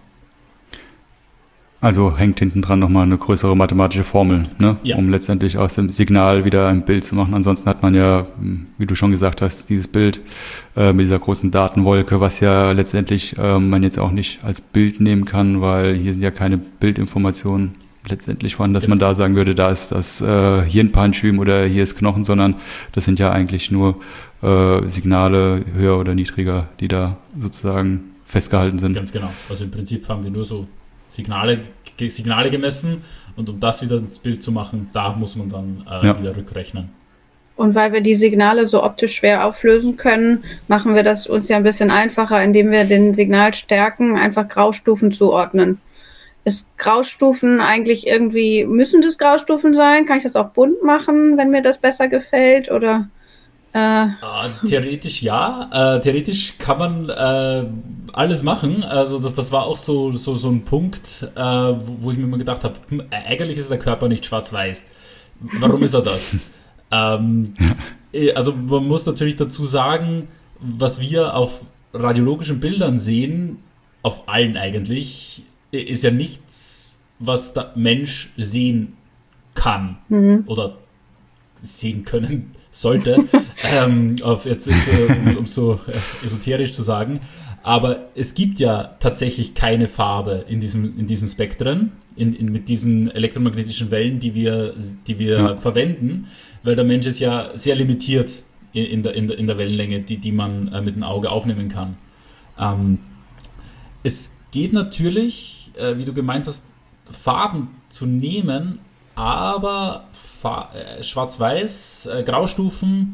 also hängt hinten dran nochmal eine größere mathematische Formel, ne? Ja. Um letztendlich aus dem Signal wieder ein Bild zu machen. Ansonsten hat man ja, wie du schon gesagt hast, dieses Bild äh, mit dieser großen Datenwolke, was ja letztendlich äh, man jetzt auch nicht als Bild nehmen kann, weil hier sind ja keine Bildinformationen letztendlich vorhanden, dass Jetzt. man da sagen würde, da ist das äh, Hirnparenchym oder hier ist Knochen, sondern das sind ja eigentlich nur äh, Signale höher oder niedriger, die da sozusagen festgehalten sind. Ganz genau. Also im Prinzip haben wir nur so Signale, G- Signale gemessen und um das wieder ins Bild zu machen, da muss man dann äh, Ja. wieder rückrechnen. Und weil wir die Signale so optisch schwer auflösen können, machen wir das uns ja ein bisschen einfacher, indem wir den Signalstärken einfach Graustufen zuordnen. Ist Graustufen eigentlich irgendwie, müssen das Graustufen sein? Kann ich das auch bunt machen, wenn mir das besser gefällt? Oder äh, Äh, theoretisch ja. Äh, theoretisch kann man äh, alles machen. Also das, das war auch so, so, so ein Punkt, äh, wo, wo ich mir immer gedacht habe, hm, eigentlich ist der Körper nicht schwarz-weiß. Warum ist er das? ähm, äh, also man muss natürlich dazu sagen, was wir auf radiologischen Bildern sehen, auf allen eigentlich, ist ja nichts, was der Mensch sehen kann mhm. oder sehen können sollte, ähm, auf jetzt, jetzt äh, um so äh, esoterisch zu sagen. Aber es gibt ja tatsächlich keine Farbe in, diesem, in diesen Spektren, in, in, mit diesen elektromagnetischen Wellen, die wir, die wir Ja. verwenden, weil der Mensch ist ja sehr limitiert in, in, der, in, der, in der Wellenlänge, die, die man äh, mit dem Auge aufnehmen kann. Ähm, es geht natürlich, äh, wie du gemeint hast, Farben zu nehmen, aber Fa- äh, Schwarz-Weiß, äh, Graustufen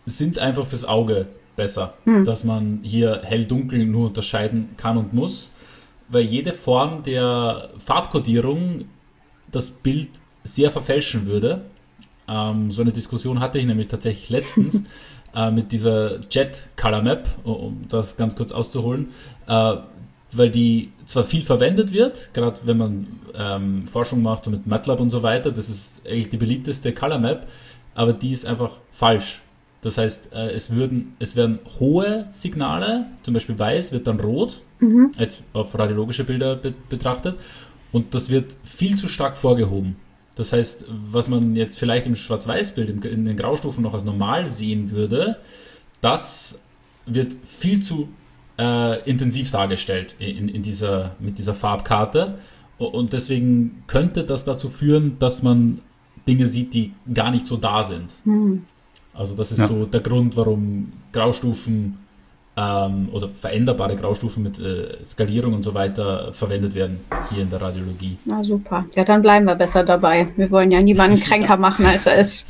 sind einfach fürs Auge besser, hm. dass man hier hell-dunkel nur unterscheiden kann und muss, weil jede Form der Farbkodierung das Bild sehr verfälschen würde. Ähm, so eine Diskussion hatte ich nämlich tatsächlich letztens äh, mit dieser Jet Color Map, um das ganz kurz auszuholen, äh, weil die zwar viel verwendet wird, gerade wenn man ähm, Forschung macht, so mit MATLAB und so weiter, das ist eigentlich die beliebteste Color Map, aber die ist einfach falsch. Das heißt, äh, es, würden, es werden hohe Signale, zum Beispiel weiß, wird dann rot, mhm. jetzt auf radiologische Bilder be- betrachtet, und das wird viel zu stark vorgehoben. Das heißt, was man jetzt vielleicht im Schwarz-Weiß-Bild, in, in den Graustufen noch als normal sehen würde, das wird viel zu äh, intensiv dargestellt in, in dieser, mit dieser Farbkarte. Und deswegen könnte das dazu führen, dass man Dinge sieht, die gar nicht so da sind. Mhm. Also das ist ja. so der Grund, warum Graustufen ähm, oder veränderbare Graustufen mit äh, Skalierung und so weiter verwendet werden hier in der Radiologie. Na super. Ja, dann bleiben wir besser dabei. Wir wollen ja niemanden kränker machen, als er ist.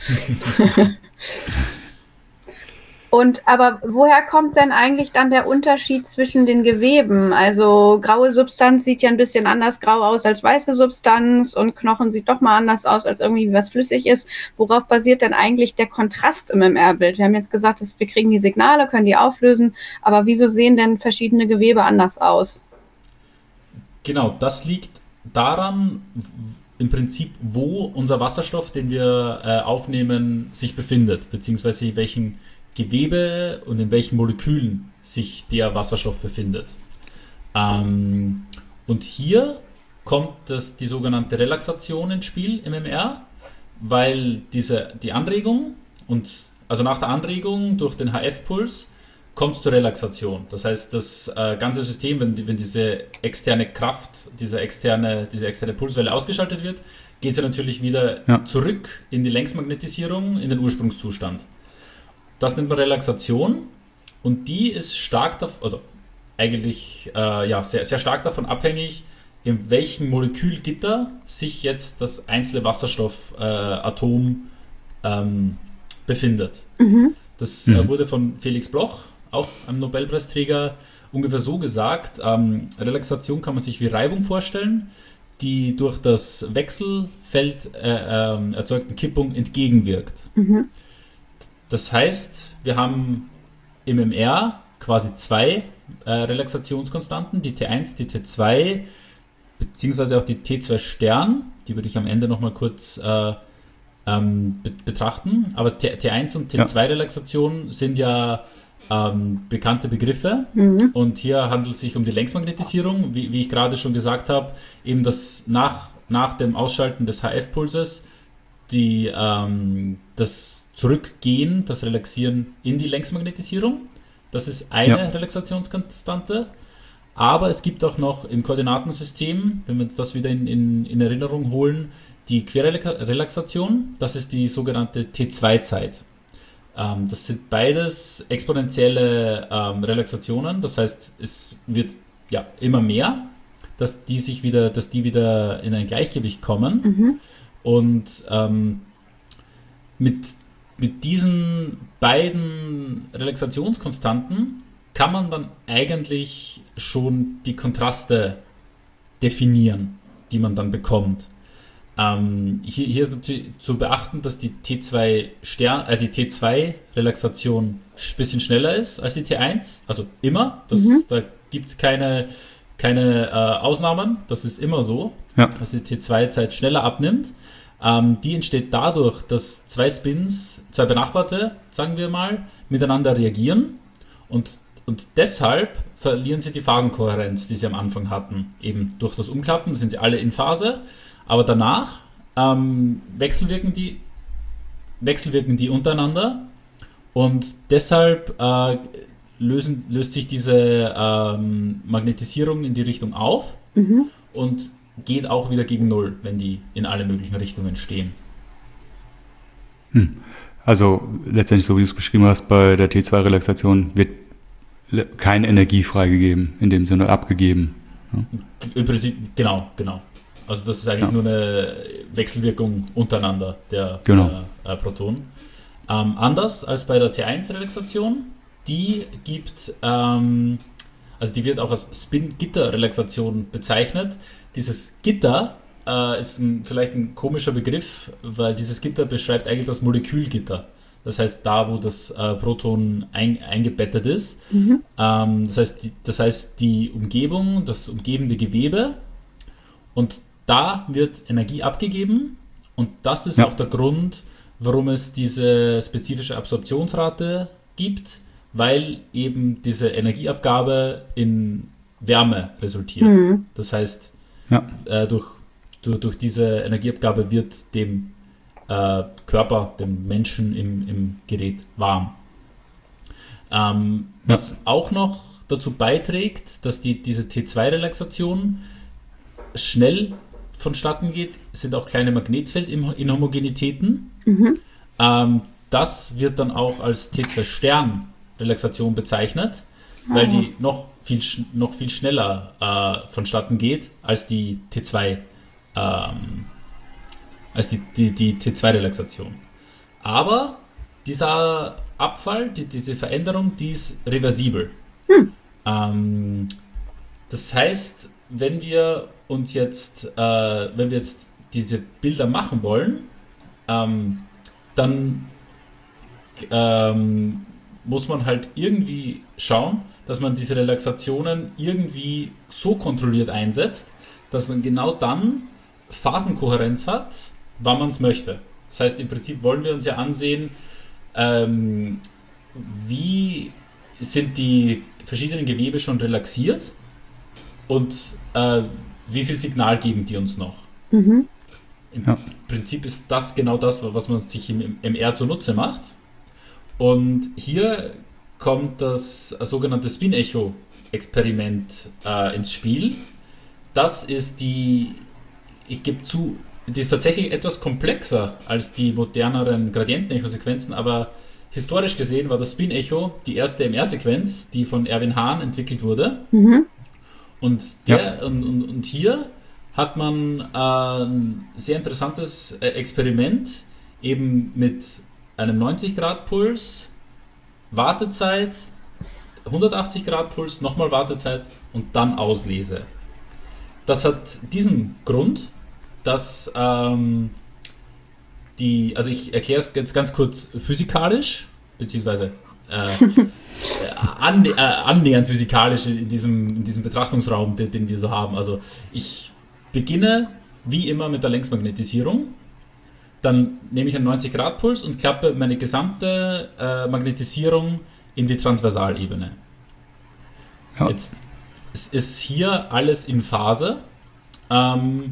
Und aber woher kommt denn eigentlich dann der Unterschied zwischen den Geweben? Also graue Substanz sieht ja ein bisschen anders grau aus als weiße Substanz und Knochen sieht doch mal anders aus, als irgendwie was flüssig ist. Worauf basiert denn eigentlich der Kontrast im M R-Bild? Wir haben jetzt gesagt, dass wir kriegen die Signale, können die auflösen, aber wieso sehen denn verschiedene Gewebe anders aus? Genau, das liegt daran, im Prinzip, wo unser Wasserstoff, den wir äh, aufnehmen, sich befindet, beziehungsweise welchen Gewebe und in welchen Molekülen sich der Wasserstoff befindet. Ähm, und hier kommt das, die sogenannte Relaxation ins Spiel im M R, weil diese, die Anregung und also nach der Anregung durch den H F-Puls kommt es zur Relaxation. Das heißt, das äh, ganze System, wenn, wenn diese externe Kraft, diese externe, diese externe Pulswelle ausgeschaltet wird, geht es ja natürlich wieder ja. zurück in die Längsmagnetisierung, in den Ursprungszustand. Das nennt man Relaxation und die ist stark davon, oder eigentlich äh, ja, sehr, sehr stark davon abhängig, in welchem Molekülgitter sich jetzt das einzelne Wasserstoffatom äh, ähm, befindet. Mhm. Das mhm. äh, wurde von Felix Bloch, auch einem Nobelpreisträger, ungefähr so gesagt. Ähm, Relaxation kann man sich wie Reibung vorstellen, die durch das Wechselfeld äh, äh, erzeugten Kippung entgegenwirkt. Mhm. Das heißt, wir haben im M R quasi zwei äh, Relaxationskonstanten, die T eins, die T zwei, beziehungsweise auch die T zwei Stern, die würde ich am Ende nochmal kurz äh, ähm, be- betrachten. Aber T- T1 und T zwei ja. Relaxation sind ja ähm, bekannte Begriffe mhm. und hier handelt es sich um die Längsmagnetisierung, wie, wie ich gerade schon gesagt habe, eben das nach, nach dem Ausschalten des H F-Pulses die, ähm, das Zurückgehen, das Relaxieren in die Längsmagnetisierung. Das ist eine ja. Relaxationskonstante. Aber es gibt auch noch im Koordinatensystem, wenn wir das wieder in, in, in Erinnerung holen, die Querrelaxation. Das ist die sogenannte T zwei Zeit. Ähm, das sind beides exponentielle ähm, Relaxationen. Das heißt, es wird ja immer mehr, dass die sich wieder, dass die wieder in ein Gleichgewicht kommen. Mhm. Und ähm, mit, mit diesen beiden Relaxationskonstanten kann man dann eigentlich schon die Kontraste definieren, die man dann bekommt. Ähm, hier, hier ist natürlich zu beachten, dass die T zwei Stern, äh, die T zwei Relaxation ein bisschen schneller ist als die T eins, also immer. Das, mhm. Da gibt es keine, keine äh, Ausnahmen, das ist immer so, ja. dass die T zwei Zeit schneller abnimmt. Ähm, die entsteht dadurch, dass zwei Spins, zwei benachbarte, sagen wir mal, miteinander reagieren und, und deshalb verlieren sie die Phasenkohärenz, die sie am Anfang hatten. Eben durch das Umklappen sind sie alle in Phase, aber danach ähm, wechselwirken, die, wechselwirken die untereinander und deshalb äh, lösen, löst sich diese ähm, Magnetisierung in die Richtung auf mhm. und geht auch wieder gegen Null, wenn die in alle möglichen Richtungen stehen. Hm. Also letztendlich, so wie du es beschrieben hast, bei der T zwei Relaxation wird keine Energie freigegeben, in dem Sinne abgegeben. Ja? Im Prinzip, genau, genau. Also das ist eigentlich ja. nur eine Wechselwirkung untereinander der, genau. der äh, Protonen. Ähm, anders als bei der T eins Relaxation, die gibt, ähm, also die wird auch als Spin-Gitter-Relaxation bezeichnet. Dieses Gitter äh, ist ein, vielleicht ein komischer Begriff, weil dieses Gitter beschreibt eigentlich das Molekülgitter. Das heißt, da, wo das äh, Proton ein, eingebettet ist. Mhm. Ähm, das heißt, die, das heißt, die Umgebung, das umgebende Gewebe, und da wird Energie abgegeben, und das ist ja auch der Grund, warum es diese spezifische Absorptionsrate gibt, weil eben diese Energieabgabe in Wärme resultiert. Mhm. Das heißt, ja. äh, durch, durch, durch diese Energieabgabe wird dem äh, Körper, dem Menschen im, im Gerät warm. Ähm, ja. Was auch noch dazu beiträgt, dass die, diese T zwei Relaxation schnell vonstatten geht, sind auch kleine Magnetfeldinhomogenitäten. Mhm. Ähm, das wird dann auch als T zwei Stern Relaxation bezeichnet, oh. weil die noch viel, noch viel schneller äh, vonstatten geht als die T zwei ähm, als die, die, die T zwei Relaxation. Aber dieser Abfall, die, diese Veränderung, die ist reversibel. Hm. Ähm, das heißt, wenn wir uns jetzt, äh, wenn wir jetzt diese Bilder machen wollen, ähm, dann ähm, muss man halt irgendwie schauen, dass man diese Relaxationen irgendwie so kontrolliert einsetzt, dass man genau dann Phasenkohärenz hat, wann man es möchte. Das heißt, im Prinzip wollen wir uns ja ansehen, ähm, wie sind die verschiedenen Gewebe schon relaxiert und äh, wie viel Signal geben die uns noch. Mhm. Im ja. Prinzip ist das genau das, was man sich im M R zunutze macht. Und hier kommt das sogenannte Spin-Echo-Experiment äh, ins Spiel. Das ist die, ich gebe zu, die ist tatsächlich etwas komplexer als die moderneren Gradienten-Echo-Sequenzen, aber historisch gesehen war das Spin-Echo die erste M R-Sequenz, die von Erwin Hahn entwickelt wurde. Mhm. Und, der, ja. und, und, und hier hat man äh, ein sehr interessantes äh, Experiment eben mit einem neunzig Grad Puls, Wartezeit, hundertachtzig Grad Puls, nochmal Wartezeit und dann Auslese. Das hat diesen Grund, dass ähm, die, also ich erkläre es jetzt ganz kurz physikalisch, beziehungsweise äh, annä- äh, annähernd physikalisch in diesem, in diesem Betrachtungsraum, den, den wir so haben. Also ich beginne wie immer mit der Längsmagnetisierung, dann nehme ich einen neunzig Grad Puls und klappe meine gesamte äh, Magnetisierung in die Transversalebene. Ja. Jetzt es ist hier alles in Phase, ähm,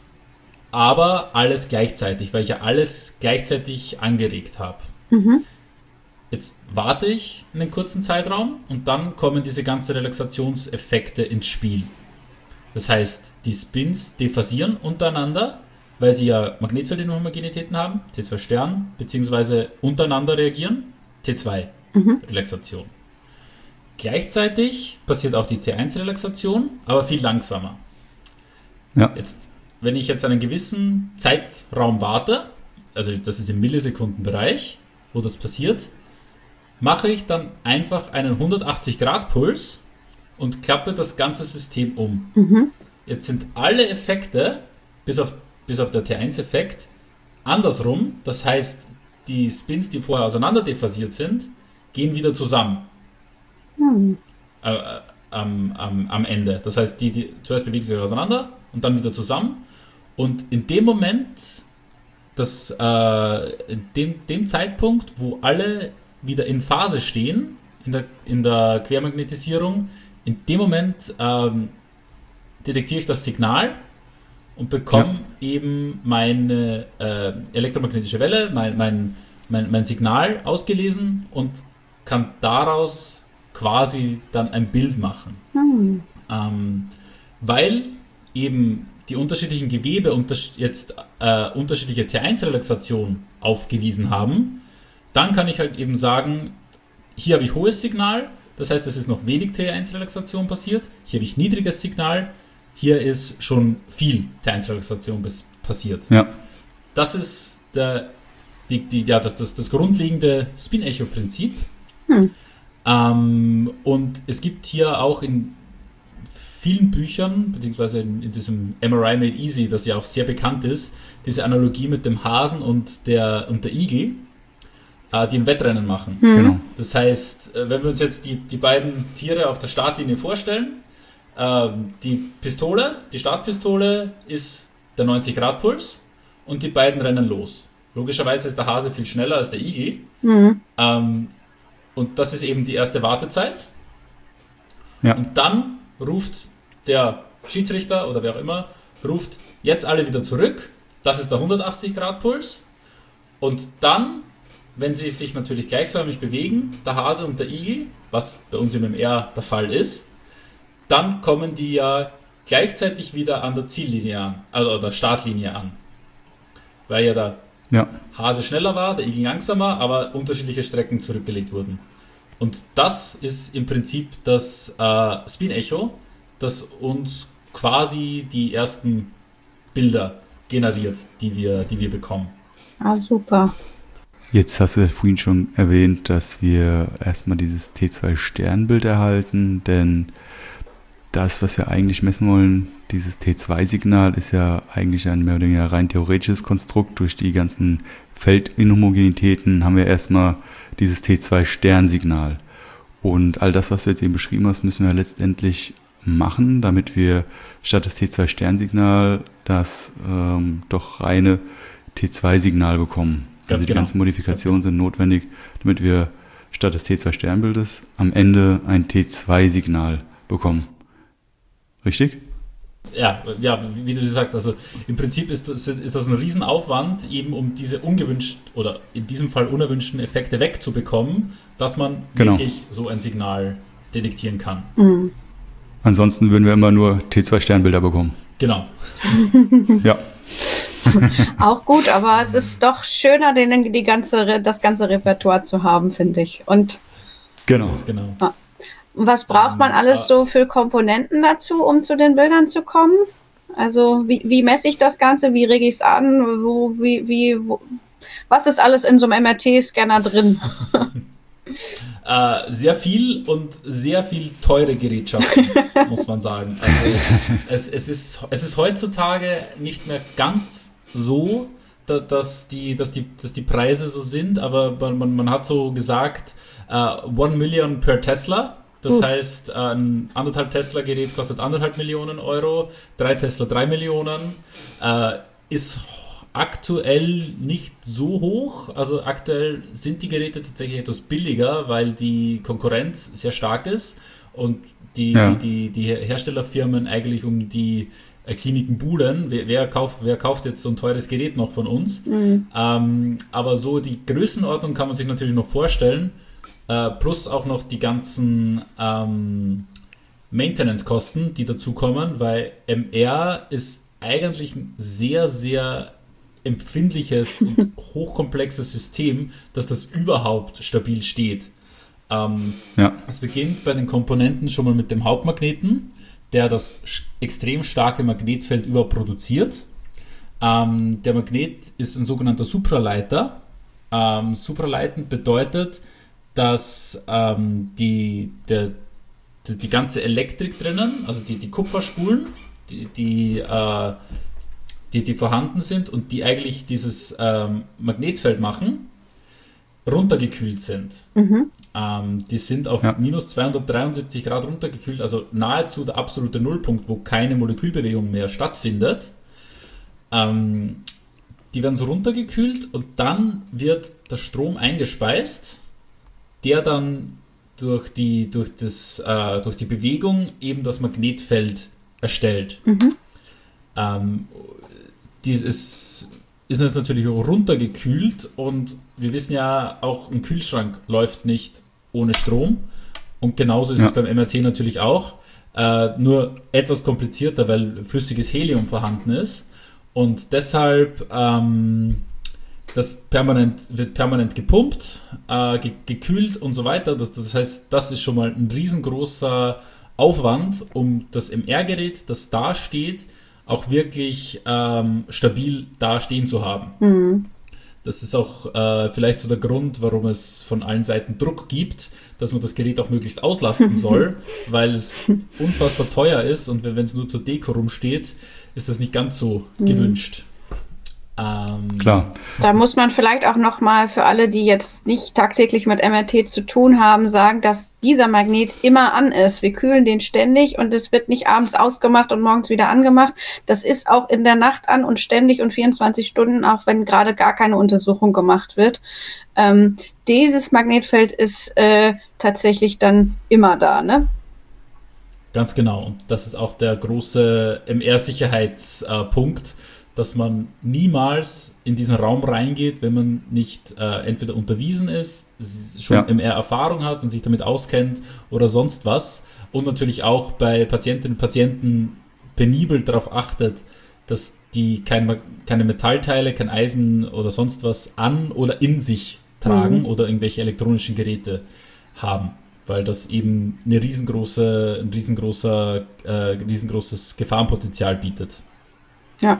aber alles gleichzeitig, weil ich ja alles gleichzeitig angeregt habe. Mhm. Jetzt warte ich einen kurzen Zeitraum und dann kommen diese ganzen Relaxationseffekte ins Spiel. Das heißt, die Spins dephasieren untereinander, weil sie ja Magnetfeldinhomogenitäten haben, T zwei Stern, beziehungsweise untereinander reagieren, T zwei mhm. Relaxation. Gleichzeitig passiert auch die T eins Relaxation, aber viel langsamer. Ja. Jetzt, wenn ich jetzt einen gewissen Zeitraum warte, also das ist im Millisekundenbereich, wo das passiert, mache ich dann einfach einen hundertachtzig Grad Puls und klappe das ganze System um. Mhm. Jetzt sind alle Effekte, bis auf, bis auf der T eins Effekt, andersrum. Das heißt, die Spins, die vorher auseinander dephasiert sind, gehen wieder zusammen. Mhm. Äh, äh, am, am, am Ende. Das heißt, die, die zuerst bewegen sich auseinander und dann wieder zusammen. Und in dem Moment, das, äh, in dem, dem Zeitpunkt, wo alle wieder in Phase stehen, in der, in der Quermagnetisierung, in dem Moment ähm, detektiere ich das Signal und bekomme ja. eben meine äh, elektromagnetische Welle, mein, mein, mein, mein Signal ausgelesen und kann daraus quasi dann ein Bild machen. Mhm. Ähm, weil eben die unterschiedlichen Gewebe unter, jetzt äh, unterschiedliche T eins Relaxation aufgewiesen haben, dann kann ich halt eben sagen, hier habe ich hohes Signal, das heißt, es ist noch wenig T eins Relaxation passiert, hier habe ich niedriges Signal, hier ist schon viel T eins Relaxation passiert. Ja. Das ist der die, die, ja, das, das, das grundlegende Spin-Echo-Prinzip. Hm. Ähm, und es gibt hier auch in vielen Büchern, beziehungsweise in, in diesem M R I Made Easy, das ja auch sehr bekannt ist, diese Analogie mit dem Hasen und der, und der Igel, äh, die ein Wettrennen machen. Hm. Genau. Das heißt, wenn wir uns jetzt die, die beiden Tiere auf der Startlinie vorstellen, äh, die Pistole, die Startpistole ist der neunzig-Grad-Puls und die beiden rennen los. Logischerweise ist der Hase viel schneller als der Igel. Mhm. Ähm, und das ist eben die erste Wartezeit. Ja. Und dann ruft der Schiedsrichter oder wer auch immer, ruft jetzt alle wieder zurück. Das ist der hundertachtzig-Grad-Puls. Und dann, wenn sie sich natürlich gleichförmig bewegen, der Hase und der Igel, was bei uns im M R der Fall ist, dann kommen die ja gleichzeitig wieder an der Ziellinie an, also der Startlinie an. Weil ja der Ja. Hase schneller war, der Igel langsamer, aber unterschiedliche Strecken zurückgelegt wurden. Und das ist im Prinzip das äh, Spin-Echo, das uns quasi die ersten Bilder generiert, die wir, die wir bekommen. Ah, super. Jetzt hast du ja vorhin schon erwähnt, dass wir erstmal dieses T zwei Sternbild erhalten, denn das, was wir eigentlich messen wollen, dieses T zwei Signal, ist ja eigentlich ein mehr oder weniger rein theoretisches Konstrukt. Durch die ganzen Feldinhomogenitäten haben wir erstmal dieses T zwei Sternsignal. Und all das, was du jetzt eben beschrieben hast, müssen wir letztendlich machen, damit wir statt des T zwei Sternsignal das ähm, doch reine T zwei Signal bekommen. Ganz also die genau. ganzen Modifikationen sind notwendig, damit wir statt des T zwei Sternbildes am Ende ein T zwei Signal bekommen. Richtig? Ja, ja, wie du sagst, also im Prinzip ist das, ist das ein Riesenaufwand, eben um diese ungewünschten oder in diesem Fall unerwünschten Effekte wegzubekommen, dass man Genau. wirklich so ein Signal detektieren kann. Mhm. Ansonsten würden wir immer nur T zwei Sternbilder bekommen. Genau. Ja. Auch gut, aber es ist doch schöner, den, die ganze, das ganze Repertoire zu haben, finde ich. Und Genau. Ganz genau. was braucht man alles so für Komponenten dazu, um zu den Bildern zu kommen? Also wie, wie messe ich das Ganze? Wie rege ich es an? Wo, wie, wie, wo, was ist alles in so einem M R T-Scanner drin? Äh, sehr viel und sehr viel teure Gerätschaften, muss man sagen. Also es, es, ist, es ist heutzutage nicht mehr ganz so, da, dass, die, dass, die, dass die Preise so sind, aber man, man hat so gesagt, uh, one million per Tesla. Das Uh. heißt, ein anderthalb Tesla-Gerät kostet anderthalb Millionen Euro, drei Tesla drei Millionen. Äh, ist aktuell nicht so hoch. Also aktuell sind die Geräte tatsächlich etwas billiger, weil die Konkurrenz sehr stark ist und die, Ja. die, die, die Herstellerfirmen eigentlich um die äh, Kliniken buhlen. Wer, wer, kauft, wer kauft jetzt so ein teures Gerät noch von uns? Mhm. Ähm, aber so die Größenordnung kann man sich natürlich noch vorstellen. Äh, plus auch noch die ganzen ähm, Maintenance-Kosten, die dazukommen, weil M R ist eigentlich ein sehr, sehr empfindliches und hochkomplexes System, dass das überhaupt stabil steht. Ähm, Ja. es beginnt bei den Komponenten schon mal mit dem Hauptmagneten, der das sch- extrem starke Magnetfeld überproduziert. Ähm, der Magnet ist ein sogenannter Supraleiter. Ähm, Supraleitend bedeutet, dass ähm, die, der, die, die ganze Elektrik drinnen, also die, die Kupferspulen, die, die, äh, die, die vorhanden sind und die eigentlich dieses ähm, Magnetfeld machen, runtergekühlt sind. Mhm. Ähm, die sind auf Ja. minus zweihundertdreiundsiebzig Grad runtergekühlt, also nahezu der absolute Nullpunkt, wo keine Molekülbewegung mehr stattfindet. Ähm, die werden so runtergekühlt und dann wird der Strom eingespeist, der dann durch die, durch das, äh, durch die Bewegung eben das Magnetfeld erstellt. Mhm. Ähm, dies ist, ist jetzt natürlich auch runtergekühlt und wir wissen ja, auch ein Kühlschrank läuft nicht ohne Strom und genauso ist Ja. es beim M R T natürlich auch, äh, nur etwas komplizierter, weil flüssiges Helium vorhanden ist und deshalb ähm, das permanent, wird permanent gepumpt, äh, ge- gekühlt und so weiter. Das, das heißt, das ist schon mal ein riesengroßer Aufwand, um das M R-Gerät, das da steht, auch wirklich ähm, stabil da stehen zu haben. Mhm. Das ist auch äh, vielleicht so der Grund, warum es von allen Seiten Druck gibt, dass man das Gerät auch möglichst auslasten soll, weil es unfassbar teuer ist und wenn es nur zur Deko rumsteht, ist das nicht ganz so mhm. gewünscht. Ähm, Klar. Da muss man vielleicht auch nochmal für alle, die jetzt nicht tagtäglich mit M R T zu tun haben, sagen, dass dieser Magnet immer an ist. Wir kühlen den ständig und es wird nicht abends ausgemacht und morgens wieder angemacht. Das ist auch in der Nacht an und ständig und vierundzwanzig Stunden, auch wenn gerade gar keine Untersuchung gemacht wird. Ähm, dieses Magnetfeld ist äh, tatsächlich dann immer da, ne? Ganz genau. Und das ist auch der große M R-Sicherheitspunkt, äh, dass man niemals in diesen Raum reingeht, wenn man nicht äh, entweder unterwiesen ist, schon ja. M R-Erfahrung hat und sich damit auskennt oder sonst was. Und natürlich auch bei Patientinnen und Patienten penibel darauf achtet, dass die kein, keine Metallteile, kein Eisen oder sonst was an oder in sich tragen mhm. oder irgendwelche elektronischen Geräte haben. Weil das eben eine riesengroße, ein riesengroßer, äh, riesengroßes Gefahrenpotenzial bietet. Ja.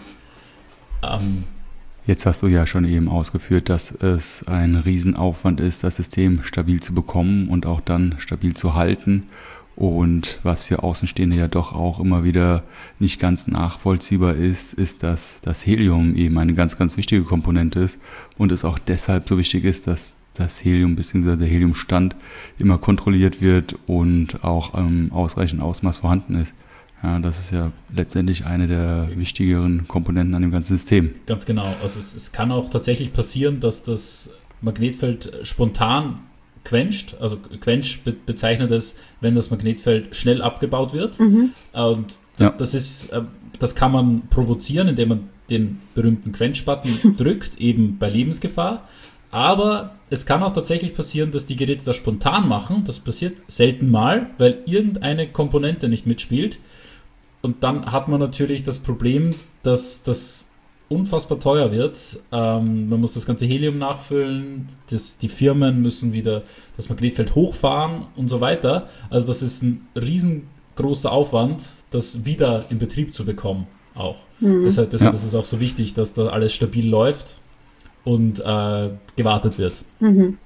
Jetzt hast du ja schon eben ausgeführt, dass es ein Riesenaufwand ist, das System stabil zu bekommen und auch dann stabil zu halten. Und was für Außenstehende ja doch auch immer wieder nicht ganz nachvollziehbar ist, ist, dass das Helium eben eine ganz, ganz wichtige Komponente ist und es auch deshalb so wichtig ist, dass das Helium bzw. der Heliumstand immer kontrolliert wird und auch im ausreichenden Ausmaß vorhanden ist. Ja, das ist ja letztendlich eine der wichtigeren Komponenten an dem ganzen System. Ganz genau. Also es, es kann auch tatsächlich passieren, dass das Magnetfeld spontan quencht. Also quench be- bezeichnet es, wenn das Magnetfeld schnell abgebaut wird. Mhm. Und ja. das ist, das kann man provozieren, indem man den berühmten Quench-Button drückt, eben bei Lebensgefahr. Aber es kann auch tatsächlich passieren, dass die Geräte das spontan machen. Das passiert selten mal, weil irgendeine Komponente nicht mitspielt. Und dann hat man natürlich das Problem, dass das unfassbar teuer wird. Ähm, man muss das ganze Helium nachfüllen, das, die Firmen müssen wieder das Magnetfeld hochfahren und so weiter. Also das ist ein riesengroßer Aufwand, das wieder in Betrieb zu bekommen auch. Mhm. Deshalb, deshalb ja. ist es auch so wichtig, dass da alles stabil läuft und äh, gewartet wird. Mhm.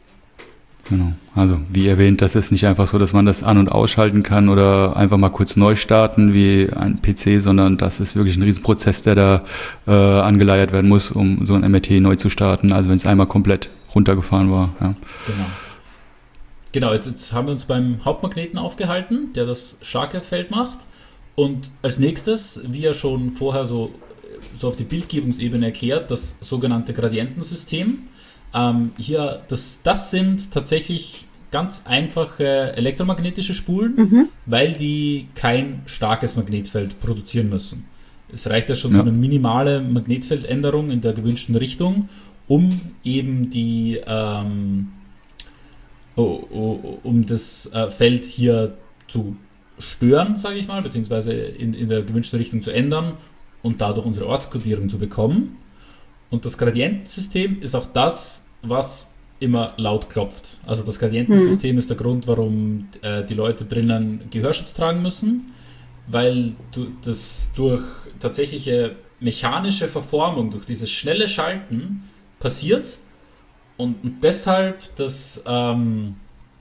Genau. Also wie erwähnt, das ist nicht einfach so, dass man das an- und ausschalten kann oder einfach mal kurz neu starten wie ein P C, sondern das ist wirklich ein Riesenprozess, der da äh, angeleiert werden muss, um so ein M R T neu zu starten, also wenn es einmal komplett runtergefahren war. Ja. Genau. Genau, jetzt, jetzt haben wir uns beim Hauptmagneten aufgehalten, der das starke Feld macht. Und als nächstes, wie ja schon vorher so, so auf die Bildgebungsebene erklärt, das sogenannte Gradientensystem. Ähm, hier, das, das sind tatsächlich ganz einfache elektromagnetische Spulen, mhm. weil die kein starkes Magnetfeld produzieren müssen. Es reicht ja schon ja. so eine minimale Magnetfeldänderung in der gewünschten Richtung, um eben die ähm, oh, oh, um das äh, Feld hier zu stören, sage ich mal, beziehungsweise in, in der gewünschten Richtung zu ändern und dadurch unsere Ortskodierung zu bekommen. Und das Gradientensystem ist auch das, was immer laut klopft. Also das Gradientensystem mhm. ist der Grund, warum äh, die Leute drinnen Gehörschutz tragen müssen, weil du, das durch tatsächliche mechanische Verformung, durch dieses schnelle Schalten passiert und, und deshalb das, ähm,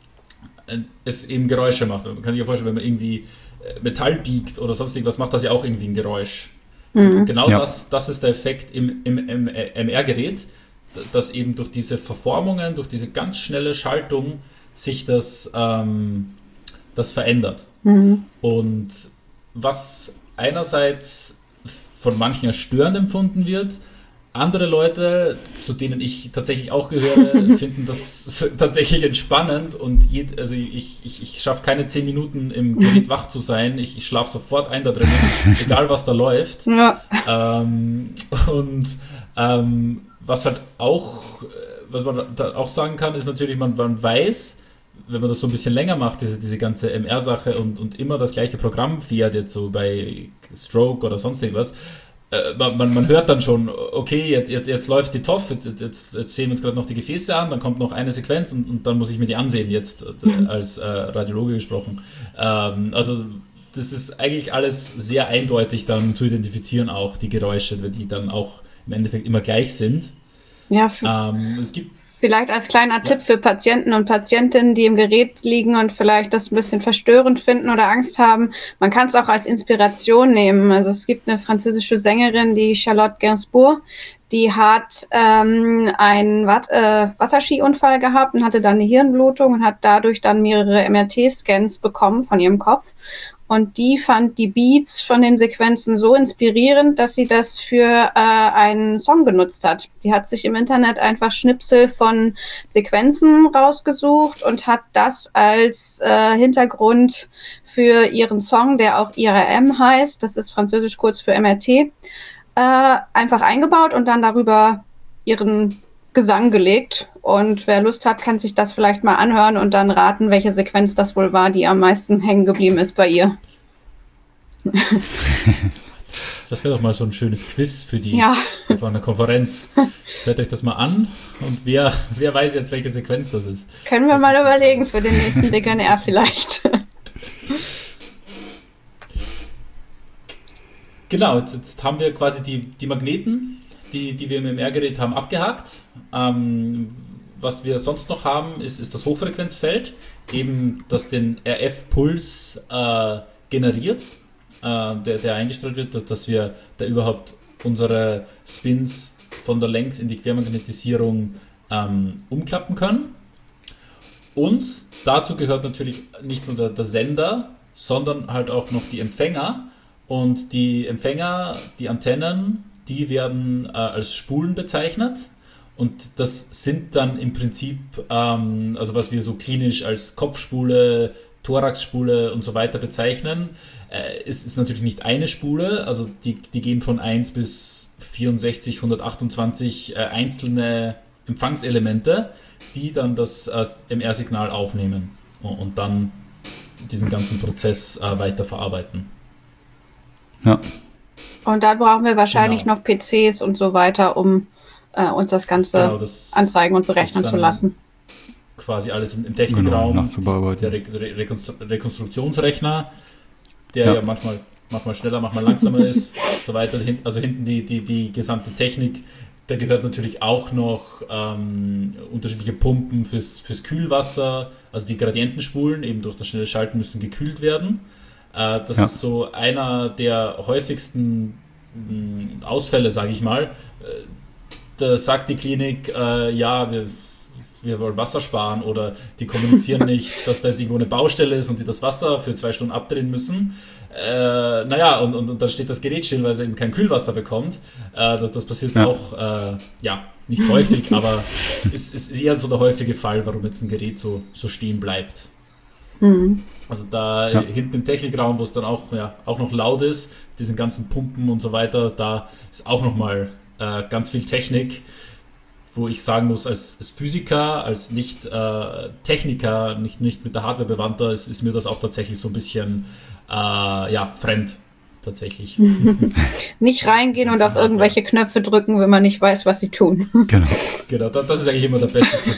es eben Geräusche macht. Man kann sich ja vorstellen, wenn man irgendwie Metall biegt oder sonst irgendwas, macht das ja auch irgendwie ein Geräusch. Mhm. Genau ja. das, das ist der Effekt im, im, im M R-Gerät, dass eben durch diese Verformungen, durch diese ganz schnelle Schaltung sich das, ähm, das verändert. Mhm. Und was einerseits von manchen als störend empfunden wird, andere Leute, zu denen ich tatsächlich auch gehöre, finden das tatsächlich entspannend und je, also ich, ich, ich schaffe keine zehn Minuten im Gerät wach zu sein. Ich, ich schlafe sofort ein da drin, egal was da läuft. Ja. Ähm, und ähm, was halt auch, was man da auch sagen kann, ist natürlich, man, man weiß, wenn man das so ein bisschen länger macht, diese, diese ganze M R-Sache und, und immer das gleiche Programm fährt, jetzt so bei Stroke oder sonst irgendwas, Man, man, man hört dann schon, okay, jetzt, jetzt, jetzt läuft die T O F, jetzt, jetzt, jetzt sehen wir uns gerade noch die Gefäße an, dann kommt noch eine Sequenz und, und dann muss ich mir die ansehen, jetzt als äh, Radiologe gesprochen. Ähm, also das ist eigentlich alles sehr eindeutig dann zu identifizieren, auch die Geräusche, die dann auch im Endeffekt immer gleich sind. Ja, f- Ähm, es gibt vielleicht als kleiner Ja. Tipp für Patienten und Patientinnen, die im Gerät liegen und vielleicht das ein bisschen verstörend finden oder Angst haben. Man kann es auch als Inspiration nehmen. Also es gibt eine französische Sängerin, die Charlotte Gainsbourg, die hat ähm, einen Wat- äh, Wasserskiunfall gehabt und hatte dann eine Hirnblutung und hat dadurch dann mehrere M R T-Scans bekommen von ihrem Kopf. Und die fand die Beats von den Sequenzen so inspirierend, dass sie das für äh, einen Song genutzt hat. Sie hat sich im Internet einfach Schnipsel von Sequenzen rausgesucht und hat das als äh, Hintergrund für ihren Song, der auch I R M heißt, das ist französisch kurz für M R T, äh, einfach eingebaut und dann darüber ihren Gesang gelegt. Und wer Lust hat, kann sich das vielleicht mal anhören und dann raten, welche Sequenz das wohl war, die am meisten hängen geblieben ist bei ihr. Das wäre doch mal so ein schönes Quiz für die Ja. auf einer Konferenz. Hört euch das mal an und wer, wer weiß jetzt, welche Sequenz das ist. Können wir mal überlegen für den nächsten D K N R vielleicht. Genau, jetzt, jetzt haben wir quasi die, die Magneten, die, die wir im M R-Gerät haben, abgehakt. Ähm, was wir sonst noch haben, ist, ist das Hochfrequenzfeld, eben das den R F-Puls äh, generiert, äh, der, der eingestellt wird, dass, dass wir da überhaupt unsere Spins von der Längs- in die Quermagnetisierung ähm, umklappen können. Und dazu gehört natürlich nicht nur der, der Sender, sondern halt auch noch die Empfänger. Und die Empfänger, die Antennen, die werden äh, als Spulen bezeichnet. Und das sind dann im Prinzip, ähm, also was wir so klinisch als Kopfspule, Thoraxspule und so weiter bezeichnen, äh, ist, ist natürlich nicht eine Spule, also die, die gehen von eins bis vierundsechzig, hundertachtundzwanzig äh, einzelne Empfangselemente, die dann das äh, M R-Signal aufnehmen und, und dann diesen ganzen Prozess äh, weiter verarbeiten. Ja. Und dann brauchen wir wahrscheinlich Genau. noch P Cs und so weiter, um äh, uns das Ganze Genau, das anzeigen und berechnen ist zu dann lassen. quasi alles im, im Genau, Technikraum. nachzubearbeiten. Der Re Re Rekonstru Rekonstruktionsrechner, der Ja. ja, manchmal, manchmal schneller, manchmal langsamer ist, so weiter. Hin- Also hinten die, die, die gesamte Technik, da gehört natürlich auch noch ähm, unterschiedliche Pumpen fürs, fürs Kühlwasser, also die Gradientenspulen, eben durch das schnelle Schalten müssen gekühlt werden. Äh, das Ja. ist so einer der häufigsten mh, Ausfälle, sage ich mal. Äh, da sagt die Klinik, äh, ja, wir wir wollen Wasser sparen, oder die kommunizieren nicht, dass da jetzt irgendwo eine Baustelle ist und die das Wasser für zwei Stunden abdrehen müssen. Äh, naja, und, und, und dann steht das Gerät still, weil es eben kein Kühlwasser bekommt. Äh, das, das passiert Ja. auch, äh, ja, nicht häufig, aber es ist eher so der häufige Fall, warum jetzt ein Gerät so, so stehen bleibt. Mhm. Also da Ja. äh, hinten im Technikraum, wo es dann auch, ja, auch noch laut ist, diesen ganzen Pumpen und so weiter, da ist auch nochmal äh, ganz viel Technik, wo ich sagen muss, als, als Physiker, als nicht äh, Techniker, nicht, nicht mit der Hardware bewandter, ist, ist mir das auch tatsächlich so ein bisschen äh, ja, fremd, tatsächlich. Nicht reingehen Das und ist auf Hardware. irgendwelche Knöpfe drücken, wenn man nicht weiß, was sie tun. Genau. Genau, das, das ist eigentlich immer der beste Tipp.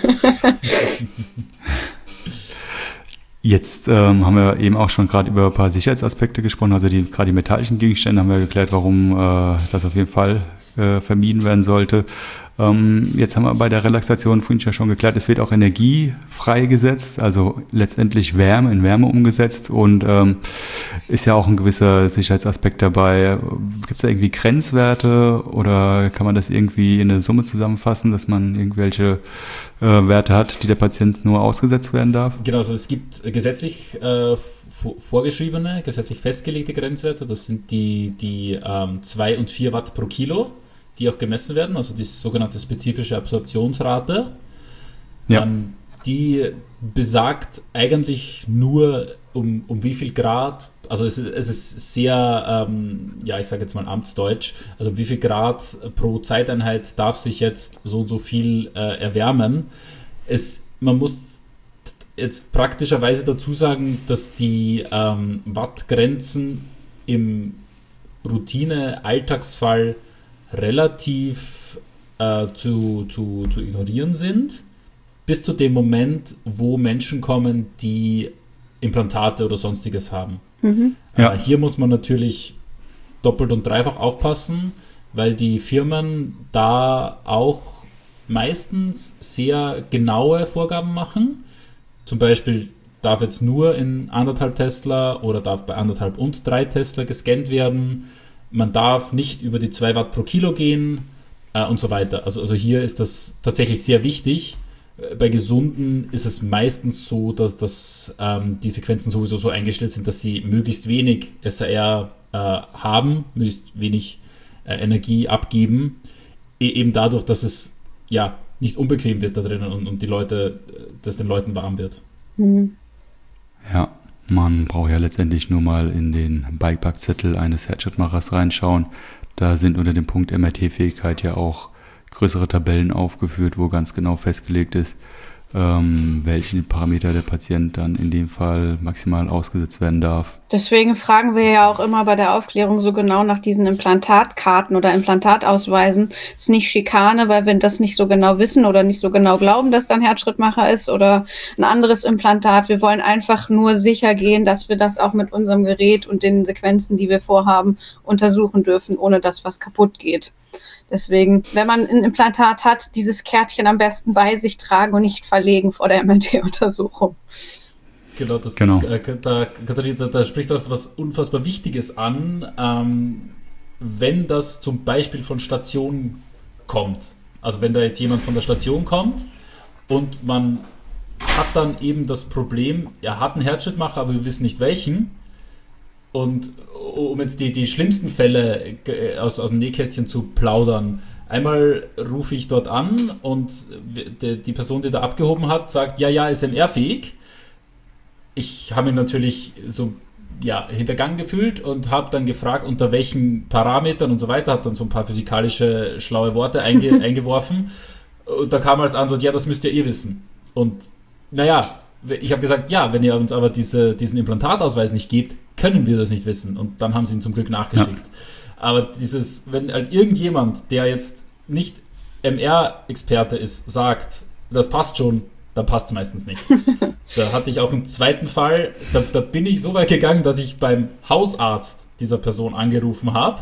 Jetzt ähm, haben wir eben auch schon gerade über ein paar Sicherheitsaspekte gesprochen, also die, gerade die metallischen Gegenstände haben wir geklärt, warum äh, das auf jeden Fall äh, vermieden werden sollte. Ähm, jetzt haben wir bei der Relaxation vorhin ja schon geklärt, es wird auch Energie freigesetzt, also letztendlich Wärme in Wärme umgesetzt, und ähm, ist ja auch ein gewisser Sicherheitsaspekt dabei. Gibt es da irgendwie Grenzwerte oder kann man das irgendwie in eine Summe zusammenfassen, dass man irgendwelche äh, Werte hat, die der Patient nur ausgesetzt werden darf? Genau, also es gibt gesetzlich äh, v- vorgeschriebene, gesetzlich festgelegte Grenzwerte, das sind die, die ähm, zwei und vier Watt pro Kilo, die auch gemessen werden, also die sogenannte spezifische Absorptionsrate. Ja. Ähm, die besagt eigentlich nur, um, um wie viel Grad, also es, ist- es ist sehr, ähm, ja, ich sage jetzt mal Amtsdeutsch, also wie viel Grad pro Zeiteinheit darf sich jetzt so und so viel äh, erwärmen. Es, man muss jetzt praktischerweise dazu sagen, dass die ähm, Wattgrenzen im Routine-Alltagsfall relativ äh, zu, zu, zu ignorieren sind, bis zu dem Moment, wo Menschen kommen, die Implantate oder sonstiges haben. Mhm. Ja. Äh, hier muss man natürlich doppelt und dreifach aufpassen, weil die Firmen da auch meistens sehr genaue Vorgaben machen. Zum Beispiel darf jetzt nur in anderthalb Tesla oder darf bei anderthalb und drei Tesla gescannt werden. Man darf nicht über die zwei Watt pro Kilo gehen äh, und so weiter. Also, also hier ist das tatsächlich sehr wichtig. Bei Gesunden ist es meistens so, dass, dass ähm, die Sequenzen sowieso so eingestellt sind, dass sie möglichst wenig S A R äh, haben, möglichst wenig äh, Energie abgeben. E- eben dadurch, dass es ja nicht unbequem wird da drinnen und, und die Leute, dass den Leuten warm wird. Mhm. Ja, man braucht ja letztendlich nur mal in den Bikepack-Zettel eines Herzschrittmachers reinschauen. Da sind unter dem Punkt M R T-Fähigkeit ja auch größere Tabellen aufgeführt, wo ganz genau festgelegt ist, ähm, welchen Parameter der Patient dann in dem Fall maximal ausgesetzt werden darf. Deswegen fragen wir ja auch immer bei der Aufklärung so genau nach diesen Implantatkarten oder Implantatausweisen. Das ist nicht Schikane, weil wir das nicht so genau wissen oder nicht so genau glauben, dass da ein Herzschrittmacher ist oder ein anderes Implantat. Wir wollen einfach nur sicher gehen, dass wir das auch mit unserem Gerät und den Sequenzen, die wir vorhaben, untersuchen dürfen, ohne dass was kaputt geht. Deswegen, wenn man ein Implantat hat, dieses Kärtchen am besten bei sich tragen und nicht verlegen vor der M R T-Untersuchung. Genau, das genau. Ist, äh, da, Katharina, da spricht auch was unfassbar Wichtiges an, ähm, wenn das zum Beispiel von Station kommt. Also wenn da jetzt jemand von der Station kommt und man hat dann eben das Problem, er hat einen Herzschrittmacher, aber wir wissen nicht welchen. Und um jetzt die, die schlimmsten Fälle aus, aus dem Nähkästchen zu plaudern, einmal rufe ich dort an und die, die Person, die da abgehoben hat, sagt, ja, ja, ist M R-fähig. Ich habe mich natürlich so ja, hintergangen gefühlt und habe dann gefragt, unter welchen Parametern und so weiter, habe dann so ein paar physikalische schlaue Worte einge, eingeworfen. Und da kam als Antwort, ja, das müsst ja ihr wissen. Und naja, ich habe gesagt, ja, wenn ihr uns aber diese, diesen Implantatausweis nicht gebt, können wir das nicht wissen. Und dann haben sie ihn zum Glück nachgeschickt. Ja. Aber dieses, wenn halt irgendjemand, der jetzt nicht M R-Experte ist, sagt, das passt schon, dann passt es meistens nicht. Da hatte ich auch einen zweiten Fall, da, da bin ich so weit gegangen, dass ich beim Hausarzt dieser Person angerufen habe,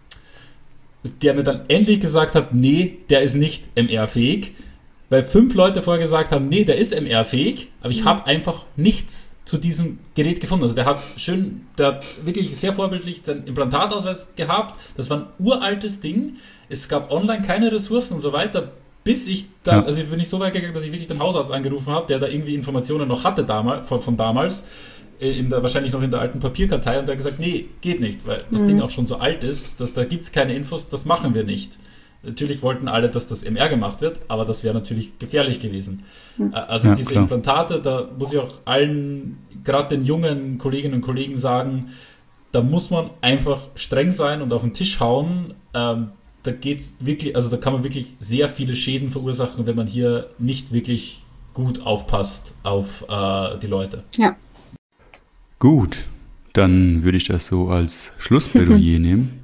der mir dann endlich gesagt hat, nee, der ist nicht M R-fähig, weil fünf Leute vorher gesagt haben, nee, der ist M R-fähig, aber ich mhm. habe einfach nichts zu diesem Gerät gefunden. Also der hat schön, der hat wirklich sehr vorbildlich seinen Implantatausweis gehabt. Das war ein uraltes Ding. Es gab online keine Ressourcen und so weiter, bis ich dann, ja. also ich bin nicht so weit gegangen, dass ich wirklich den Hausarzt angerufen habe, der da irgendwie Informationen noch hatte damals, von, von damals, in der, wahrscheinlich noch in der alten Papierkartei, und der hat gesagt, nee, geht nicht, weil das mhm. Ding auch schon so alt ist, dass, da gibt es keine Infos, das machen wir nicht. Natürlich wollten alle, dass das M R gemacht wird, aber das wäre natürlich gefährlich gewesen. Mhm. Also ja, diese klar. Implantate, da muss ich auch allen, gerade den jungen Kolleginnen und Kollegen sagen, da muss man einfach streng sein und auf den Tisch hauen. Ähm, da geht's wirklich, also da kann man wirklich sehr viele Schäden verursachen, wenn man hier nicht wirklich gut aufpasst auf äh, die Leute. Ja. Gut, dann würde ich das so als Schlussplädoyer nehmen.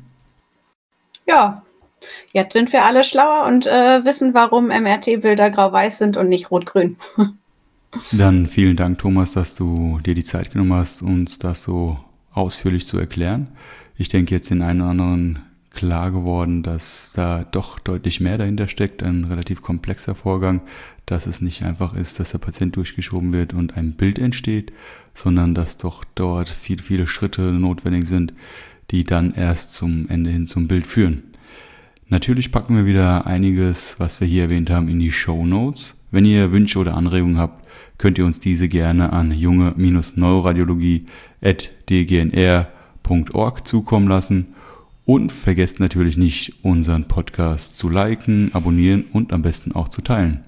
Ja. Jetzt sind wir alle schlauer und äh, wissen, warum M R T-Bilder grau-weiß sind und nicht rot-grün. Dann vielen Dank, Thomas, dass du dir die Zeit genommen hast, uns das so ausführlich zu erklären. Ich denke, jetzt den einen oder anderen klar geworden, dass da doch deutlich mehr dahinter steckt, ein relativ komplexer Vorgang, dass es nicht einfach ist, dass der Patient durchgeschoben wird und ein Bild entsteht, sondern dass doch dort viele, viele Schritte notwendig sind, die dann erst zum Ende hin zum Bild führen. Natürlich packen wir wieder einiges, was wir hier erwähnt haben, in die Shownotes. Wenn ihr Wünsche oder Anregungen habt, könnt ihr uns diese gerne an junge Neuroradiologie at d g n r punkt org zukommen lassen. Und vergesst natürlich nicht, unseren Podcast zu liken, abonnieren und am besten auch zu teilen.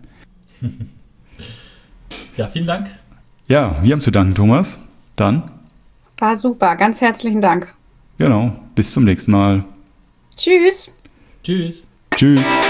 Ja, vielen Dank. Ja, wir haben zu danken, Thomas. Dann. War super, ganz herzlichen Dank. Genau, bis zum nächsten Mal. Tschüss. Tschüss. Tschüss.